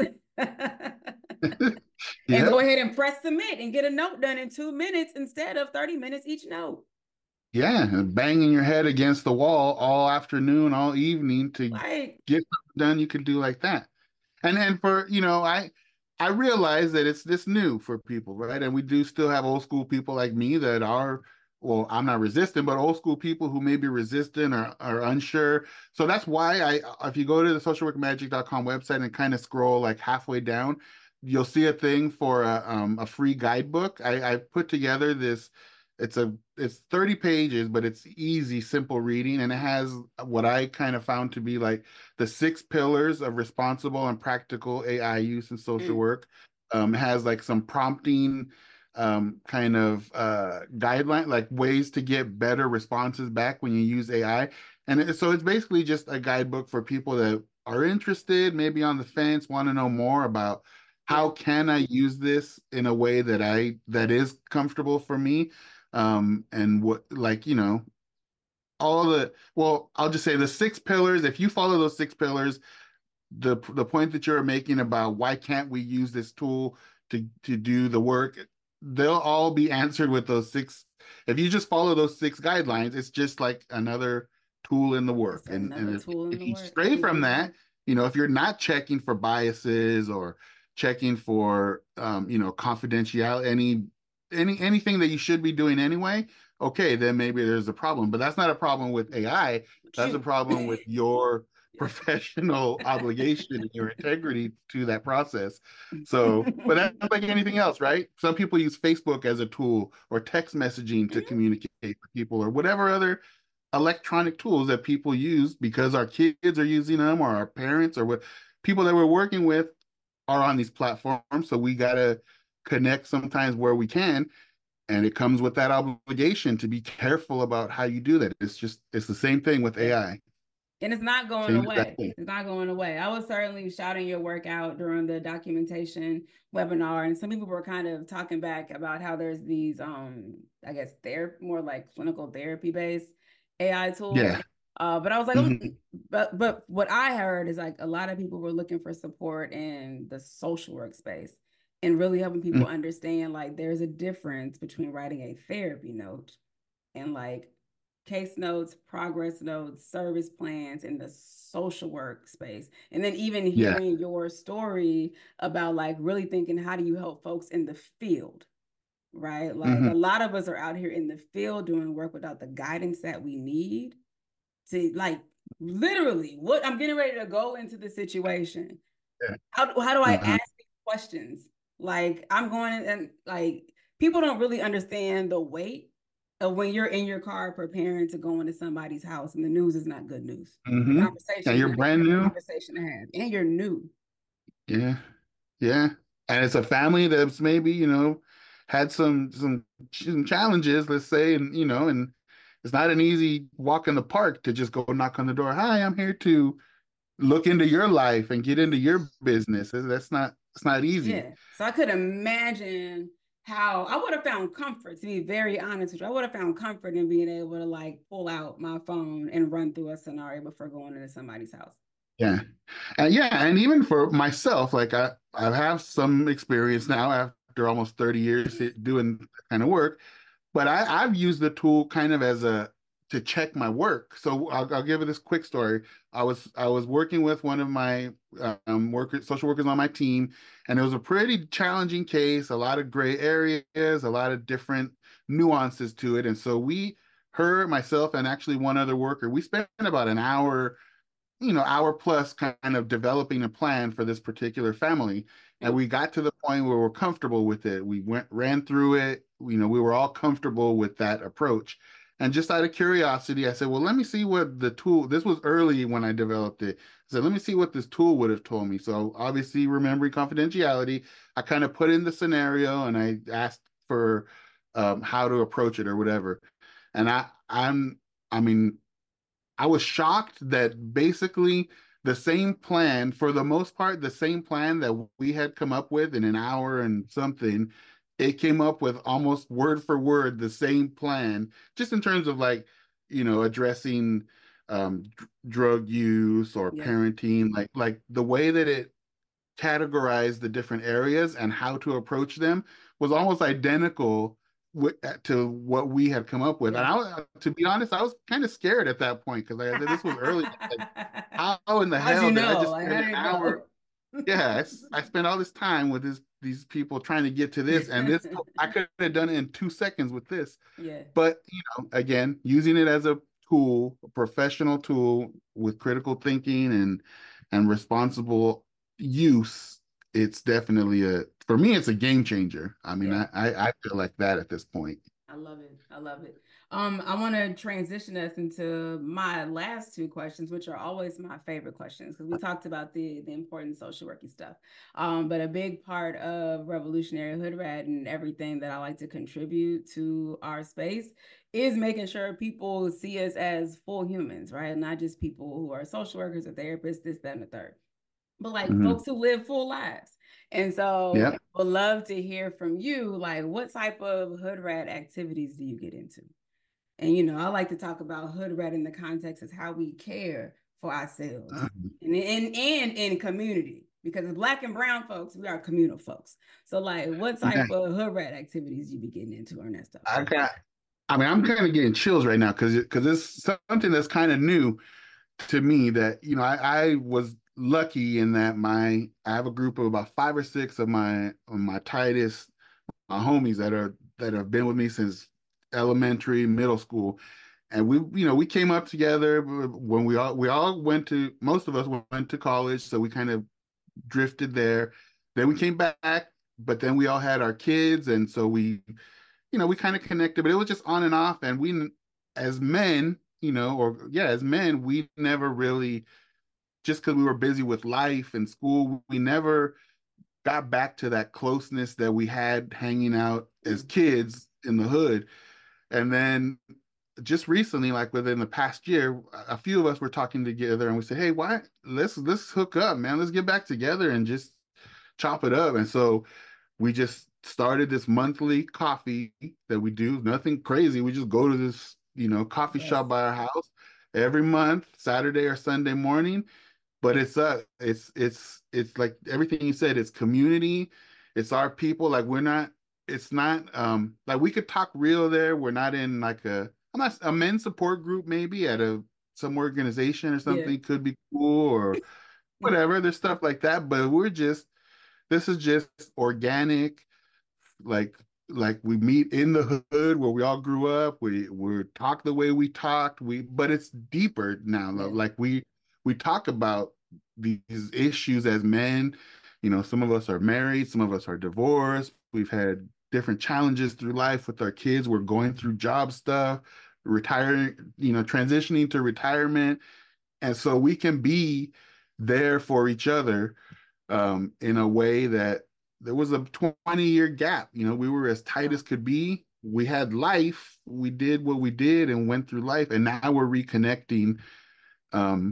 and go Yep. ahead and press submit and get a note done in two minutes instead of thirty minutes each note. Yeah. And banging your head against the wall all afternoon, all evening to Like, get something done you could do like that. And then for, you know, I I realize that it's this new for people, right? And we do still have old school people like me that are, well, I'm not resistant, but old school people who may be resistant or are unsure. So that's why I, if you go to the social work magic dot com website and kind of scroll like halfway down, you'll see a thing for a, um, a free guidebook. I, I put together this, it's a it's thirty pages, but it's easy, simple reading, and it has what I kind of found to be like the six pillars of responsible and practical A I use in social mm, work. Um, it has like some prompting um, kind of uh, guideline, like ways to get better responses back when you use A I. And it, so it's basically just a guidebook for people that are interested, maybe on the fence, want to know more about yeah, how can I use this in a way that I that is comfortable for me, um, and what, like, you know, all the, well, I'll just say the six pillars. If you follow those six pillars, the the point that you're making about why can't we use this tool to to do the work, they'll all be answered with those six. If you just follow those six guidelines, it's just like another tool in the it's work. And another and if, tool in if the you work. stray from that, you know, if you're not checking for biases or checking for um, you know, confidentiality, any any anything that you should be doing anyway, okay, then maybe there's a problem. But that's not a problem with A I. That's a You. problem with your professional obligation and your integrity to that process. So, but that's like anything else, right? Some people use Facebook as a tool or text messaging to communicate with people or whatever other electronic tools that people use because our kids are using them or our parents or what people that we're working with are on these platforms. So we got to connect sometimes where we can. And it comes with that obligation to be careful about how you do that. It's just, it's the same thing with Yeah. A I. And it's not going Changes that away. day. It's not going away. I was certainly shouting your work out during the documentation webinar, and some people were kind of talking back about how there's these, um, I guess, therapy, more like clinical therapy based A I tools. Yeah. Uh, but I was like, Hmm. mm, but but what I heard is like a lot of people were looking for support in the social work space and really helping people understand like there's a difference between writing a therapy note and like case notes, progress notes, service plans in the social work space. And then even Yeah. hearing your story about like really thinking, how do you help folks in the field? Right? Like Hmm. a lot of us are out here in the field doing work without the guidance that we need to like literally what I'm getting ready to go into the situation. Yeah. How, how do I Uh-huh. ask these questions? Like I'm going and like people don't really understand the weight of when you're in your car preparing to go into somebody's house and the news is not good news. The Hmm. Yeah, conversation is you're not a brand great new. conversation to have. And you're new. Yeah. Yeah. And it's a family that's maybe, you know, had some some some challenges, let's say, and you know, and it's not an easy walk in the park to just go knock on the door. Hi, I'm here to look into your life and get into your business. That's not it's not easy. Yeah. So I could imagine how I would have found comfort, to be very honest with you. I would have found comfort in being able to like pull out my phone and run through a scenario before going into somebody's house. Yeah. And yeah, and even for myself, like I, I have some experience now after almost thirty years doing that kind of work, but I, I've used the tool kind of as a to check my work. So I'll, I'll give you this quick story. I was I was working with one of my um, workers, social workers on my team, and it was a pretty challenging case, a lot of gray areas, a lot of different nuances to it. And so we, her, myself, and actually one other worker, we spent about an hour you know, hour plus kind of developing a plan for this particular family. And Mm. we got to the point where we're comfortable with it. We went, ran through it. You know, we were all comfortable with that approach. And just out of curiosity, I said, well, let me see what the tool, this was early when I developed it. I said, let me see what this tool would have told me. So obviously remembering confidentiality, I kind of put in the scenario and I asked for um, how to approach it or whatever. And I, I'm, I mean, I was shocked that basically the same plan, for the most part, the same plan that we had come up with in an hour and something, it came up with almost word for word the same plan, just in terms of like, you know, addressing um, dr- drug use or Yeah. parenting, like like the way that it categorize the different areas and how to approach them was almost identical with, to what we had come up with. And Yeah. I, was- to be honest, I was kind of scared at that point because I this was early. Like, how in the How'd you hell did I know? just Like, spend how an did it hour? go? Yeah, I, s- I spent all this time with this these people trying to get to this, and this I could have done it in two seconds with this. Yeah. But you know, again, using it as a tool, a professional tool with critical thinking and and responsible use, it's definitely a for me, it's a game changer. I mean, Yeah. I I, I feel like that at this point. I love it. I love it. Um, I want to transition us into my last two questions, which are always my favorite questions because we talked about the the important social working stuff. Um, but a big part of Revolutionary Hood Rat and everything that I like to contribute to our space is making sure people see us as full humans, right? Not just people who are social workers or therapists, this, that, and the third, but like Mhm. folks who live full lives. And so Yeah. would love to hear from you, like what type of hood rat activities do you get into? And you know, I like to talk about hood rat in the context of how we care for ourselves Uh, and in and in community. Because as black and brown folks, we are communal folks. So like what yeah. type of hood rat activities you be getting into, Ernesto? I got. I mean, I'm kind of getting chills right now because because it's something that's kind of new to me that you know I, I was lucky in that my I have a group of about five or six of my of my tightest my homies that are that have been with me since elementary, middle school, and we you know we came up together when we all we all went to most of us went to college, so we kind of drifted there. Then we came back, but then we all had our kids, and so we you know we kind of connected, but it was just on and off, and we as men. You know, or yeah, as men, we never really just because we were busy with life and school, we never got back to that closeness that we had hanging out as Mm, kids in the hood. And then just recently, like within the past year, a few of us were talking together and we said, hey, why let's let's hook up, man. Let's get back together and just chop it up. And so we just started this monthly coffee that we do. Nothing crazy. We just go to this, you know, coffee Yes. shop by our house every month, Saturday or Sunday morning. But it's uh it's it's it's like everything you said, it's community, it's our people. Like we're not, it's not um like we could talk real there. We're not in like a I'm not a men's support group maybe at a some organization or Yeah. something could be cool or whatever. There's stuff like that, but we're just this is just organic, like like we meet in the hood where we all grew up. We we talk the way we talked. We but it's deeper now. Yeah. Like we we talk about these issues as men. You know, some of us are married, some of us are divorced. We've had different challenges through life with our kids. We're going through job stuff, retiring, you know, transitioning to retirement. And so we can be there for each other um, in a way that there was a twenty year gap. You know, we were as tight Wow. as could be. We had life. We did what we did and went through life. And now we're reconnecting um,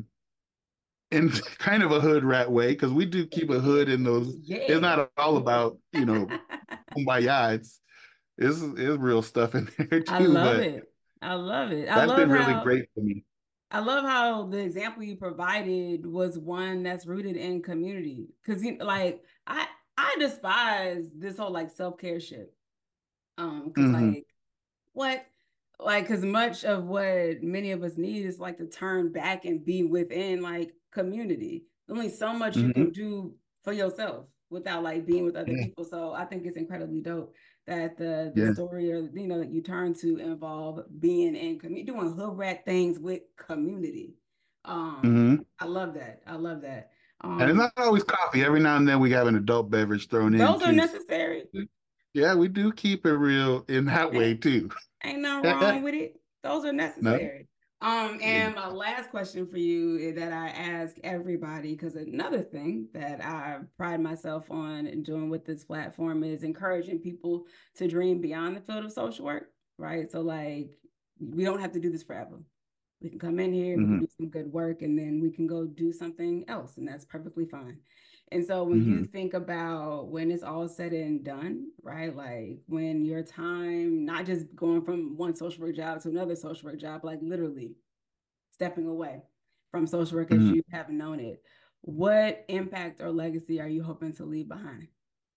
in kind of a hood rat way because we do keep a hood in those. It's Yeah. not all about, you know, kumbaya. It's, it's, it's real stuff in there I too. love But it. I love it. I that's love been really how great for me. I love how the example you provided was one that's rooted in community. Cause you like I I despise this whole like self-care shit. Um, cause Hmm. like what? Like, because much of what many of us need is like to turn back and be within like community. There's only so much you Hmm. can do for yourself without like being with other Yeah. people. So I think it's incredibly dope that the the Yeah. story or you know that you turn to involve being in community, doing hood rat things with community. Um, Hmm. I love that. I love that. And it's Um, not always coffee. Every now and then we have an adult beverage thrown in those are too. So necessary. yeah, we do keep it real in that way Ain't too. Ain't nothing wrong with it. Those are No. necessary. Um, Yeah. and my last question for you is that I ask everybody, because another thing that I pride myself on and doing with this platform is encouraging people to dream beyond the field of social work, right? So like we don't have to do this forever. We can come in here, we can Hmm. do some good work, and then we can go do something else, and that's perfectly fine. And so when you Hmm. think about when it's all said and done, right? Like when your time, not just going from one social work job to another social work job, like literally stepping away from social work as Hmm. you have known it, what impact or legacy are you hoping to leave behind?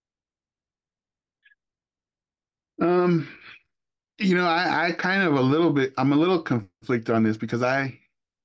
Um, you know, I, I kind of a little bit, I'm a little conflicted on this because I,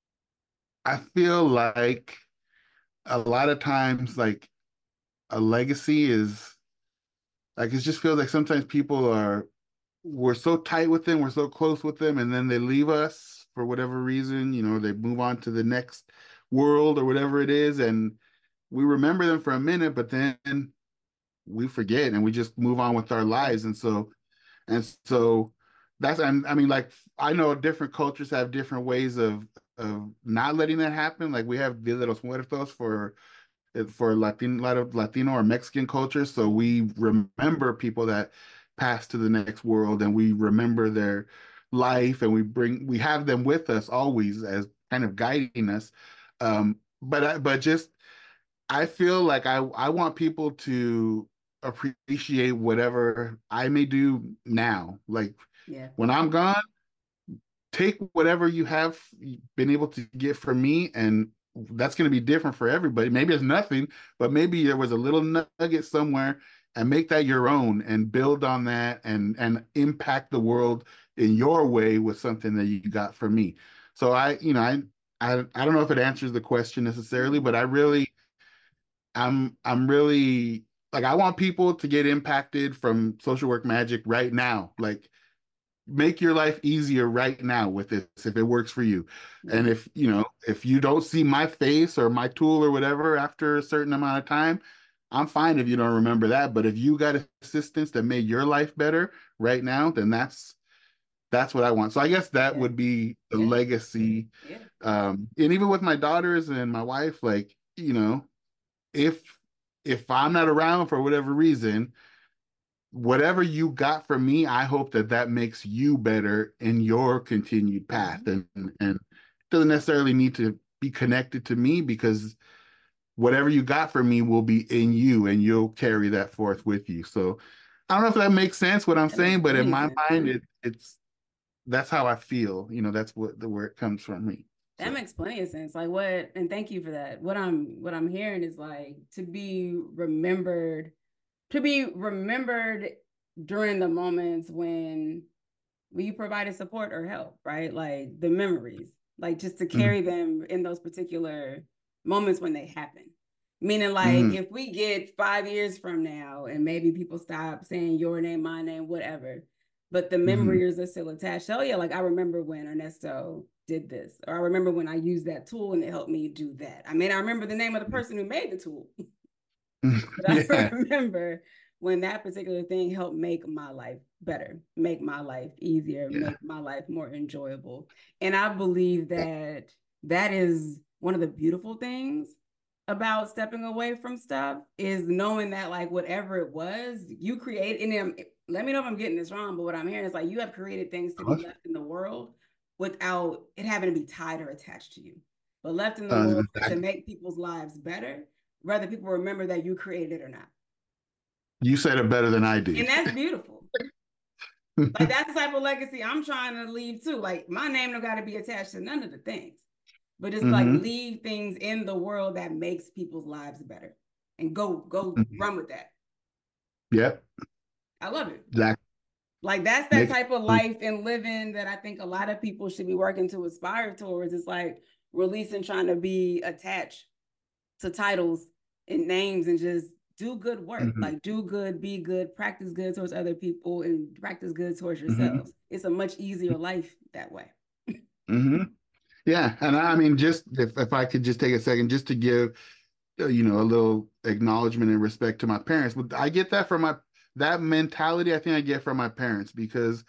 I feel like a lot of times, like a legacy is like, it just feels like sometimes people are, we're so tight with them, we're so close with them, and then they leave us for whatever reason, you know, they move on to the next world or whatever it is. And we remember them for a minute, but then we forget and we just move on with our Yeah. lives. And so, and so that's, and I mean, like, I know different cultures have different ways of, of not letting that happen. Like we have Dia de los Muertos for, for Latino, a lot of Latino or Mexican culture. So we remember people that pass to the next world and we remember their life and we bring, we have them with us always as kind of guiding us. Um, but, I, but just, I feel like I I want people to appreciate whatever I may do now. Like Yeah. when I'm gone, take whatever you have been able to get from me, and that's going to be different for everybody. Maybe it's nothing, but maybe there was a little nugget somewhere, and make that your own, and build on that, and and impact the world in your way with something that you got from me. So I, you know, I I I don't know if it answers the question necessarily, but I really I'm I'm really like I want people to get impacted from social work magic right now. Like make your life easier right now with this if it works for you. And Yeah. if, you know, if you don't see my face or my tool or whatever after a certain amount of time, I'm fine if you don't remember that. But if you got assistance that made your life better right now, then that's that's what I want. So I guess that Yeah. would be the Yeah. legacy. Yeah. Um, and even with my daughters and my wife, like, you know, if if I'm not around for whatever reason, whatever you got from me, I hope that that makes you better in your continued path, Mhm. and and doesn't necessarily need to be connected to me, because whatever you got from me will be in you and you'll carry that forth with you. So I don't know if that makes sense what I'm That makes saying, but in plenty of my sense. mind, it, it's that's how I feel. You know, that's what the where it comes from me. That So makes plenty of sense. Like what, and thank you for that. What I'm what I'm hearing is like to be remembered, to be remembered during the moments when when you provided support or help, right? Like the memories, like just to mm, carry them in those particular moments when they happen. Meaning, like, mm, if we get five years from now and maybe people stop saying your name, my name, whatever, but the mm, memories are still attached. Oh, yeah, like I remember when Ernesto did this, or I remember when I used that tool and it helped me do that. I mean, I remember the name of the person who made the tool, but I yeah, remember when that particular thing helped make my life better, make my life easier, yeah, make my life more enjoyable. And I believe that that is one of the beautiful things about stepping away from stuff is knowing that like whatever it was, you create in them. Let me know if I'm getting this wrong, but what I'm hearing is like you have created things to be left in the world without it having to be tied or attached to you, but left in the uh, world to exactly. make people's lives better, whether people remember that you created it or not. You said it better than I And did. that's beautiful. Like that's the type of legacy I'm trying to leave too. Like my name don't got to be attached to none of the things, but just like hmm leave things in the world that makes people's lives better, and go go hmm run with that. Yep, I love it. exactly. Like that's that Make type of it. life and living that I think a lot of people should be working to aspire towards. It's like releasing trying to be attached to titles and names and just do good work. hmm Like do good, be good, practice good towards other people and practice good towards hmm yourselves. It's a much easier life that way. hmm Yeah, and I mean, just if if I could just take a second, just to give uh, you know, a little acknowledgement and respect to my parents. But I get that from my that mentality. I think I get from my parents because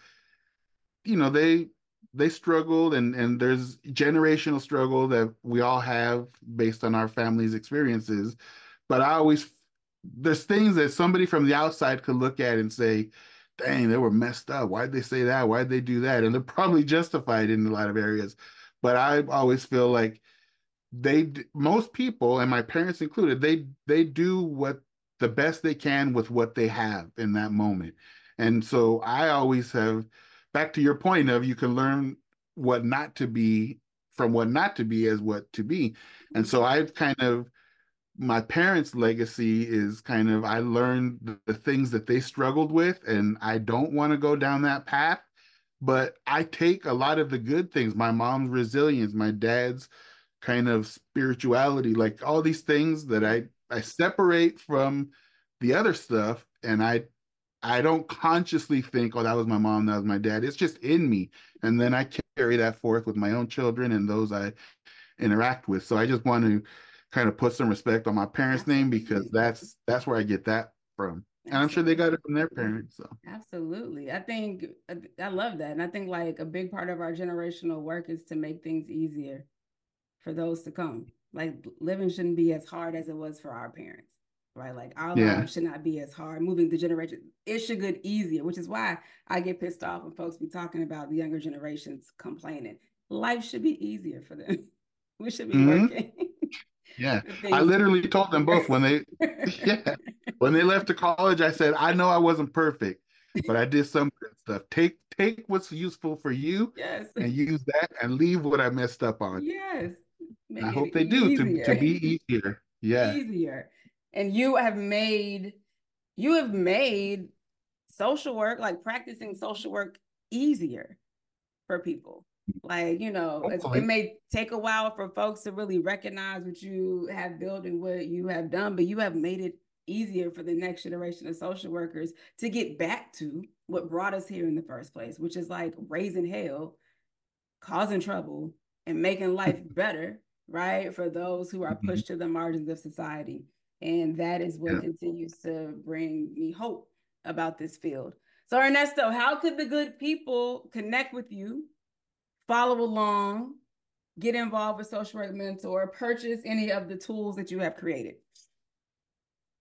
you know they they struggled, and and there's generational struggle that we all have based on our family's experiences. But I always there's things that somebody from the outside could look at and say, "Dang, they were messed up. Why'd they say that? Why'd they do that?" And they're probably justified in a lot of areas. But I always feel like they most people, and my parents included, they they do what the best they can with what they have in that moment. And so I always have, back to your point of you can learn what not to be from what not to be as what to be. And so I've kind of, my parents' legacy is kind of, I learned the, the things that they struggled with, and I don't want to go down that path. But I take a lot of the good things, my mom's resilience, my dad's kind of spirituality, like all these things that Yeah. I I separate from the other stuff, and I I don't consciously think, oh, that was my mom, that was my dad. It's just in me, and then I carry that forth with my own children and those I interact with. So I just want to kind of put some respect on my parents' name, because Absolutely. that's that's where I get that from, and I'm sure they got Absolutely. it from their parents. So Absolutely. I think I love that. And I think like a big part of our generational work is to make things easier for those to come. Like living shouldn't be as hard as it was for our parents, right? Like our yeah, lives should not be as hard. Moving the generation, it should get easier, which is why I get pissed off when folks be talking about the younger generations complaining. Life should be easier for them. We should be hmm working yeah. for I things to be literally told them both easier. when they, yeah, when they left to college. I said, I know I wasn't perfect, but I did some good stuff. Take take what's useful for you, Yes. and use that, and leave what I messed up on. Yes. And I Make it hope they do to to easier. be easier. Yeah, Easier. And you have made you have made social work, like practicing social work easier for people. Like, you know, it's, it hopefully. may take a while for folks to really recognize what you have built and what you have done, but you have made it easier for the next generation of social workers to get back to what brought us here in the first place, which is like raising hell, causing trouble, and making life better, right? For those who are Mhm. pushed to the margins of society. And that is what Yeah. continues to bring me hope about this field. So, Ernesto, how could the good people connect with you, follow along, get involved with Social Work Mentor, purchase any of the tools that you have created?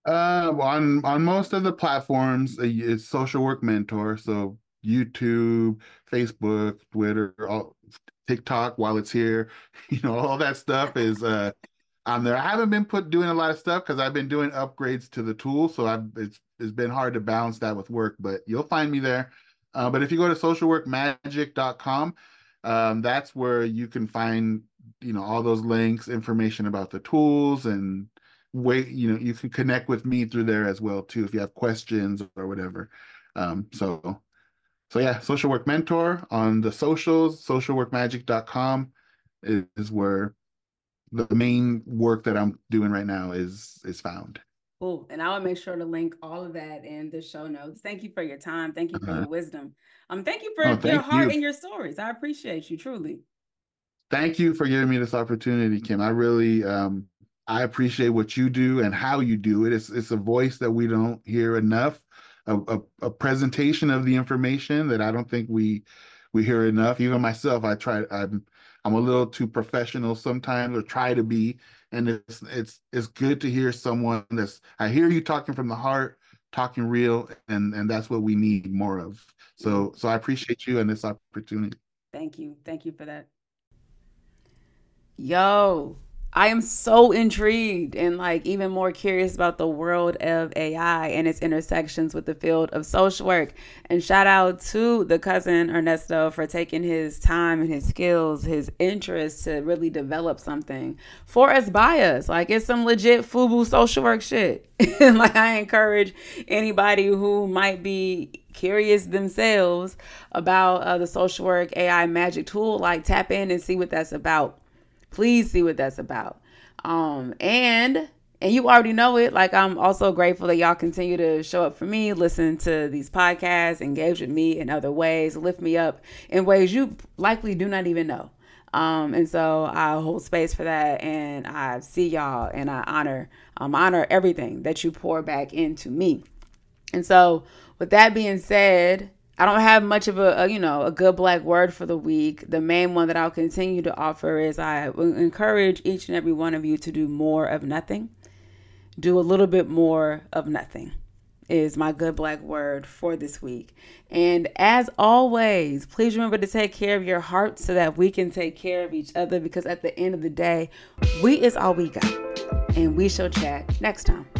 Uh, on on most of the platforms, uh, it's Social Work Mentor. So YouTube, Facebook, Twitter, all, TikTok while it's here, you know, all that stuff is uh on there. I haven't been put doing a lot of stuff because I've been doing upgrades to the tool, so I've it's it's been hard to balance that with work, but you'll find me there. Uh, but if you go to social work magic dot com, um, that's where you can find, you know, all those links, information about the tools, and wait, you know, you can connect with me through there as well too if you have questions or whatever. Um, so so yeah, Social Work Mentor on the socials, social work magic dot com is, is where the main work that I'm doing right now is is found. Cool. And I will make sure to link all of that in the show notes. Thank you for your time. Thank you for Uh, your wisdom. Um, thank you for oh, your thank heart you. and your stories. I appreciate you truly. Thank you for giving me this opportunity, Kim. I really um I appreciate what you do and how you do it. It's it's a voice that we don't hear enough, a, a, a presentation of the information that I don't think we we hear enough. Even myself, I try I'm I'm a little too professional sometimes or try to be. And it's it's it's good to hear someone that's I hear you talking from the heart, talking real, and and that's what we need more of. Mm, So so I appreciate you and this opportunity. thank you. Thank you for that. Yo, I am so intrigued and like even more curious about the world of A I and its intersections with the field of social work. And shout out to the cousin Ernesto for taking his time and his skills, his interest to really develop something for us by us. Like it's some legit FUBU social work shit. Like I encourage anybody who might be curious themselves about uh, the social work A I magic tool, like tap in and see what that's about. Please see what that's about. Um, and and you already know it. Like I'm also grateful that y'all continue to show up for me, listen to these podcasts, engage with me in other ways, lift me up in ways you likely do not even know. Um, and so I hold space for that, and I see y'all, and I honor um, honor everything that you pour back into me. And so, with that being said, I don't have much of a, a, you know, a good black word for the week. The main one that I'll continue to offer is I encourage each and every one of you to do more of nothing. Do a little bit more of nothing is my good black word for this week. And as always, please remember to take care of your heart so that we can take care of each other, because at the end of the day, we is all we got. And we shall chat next time.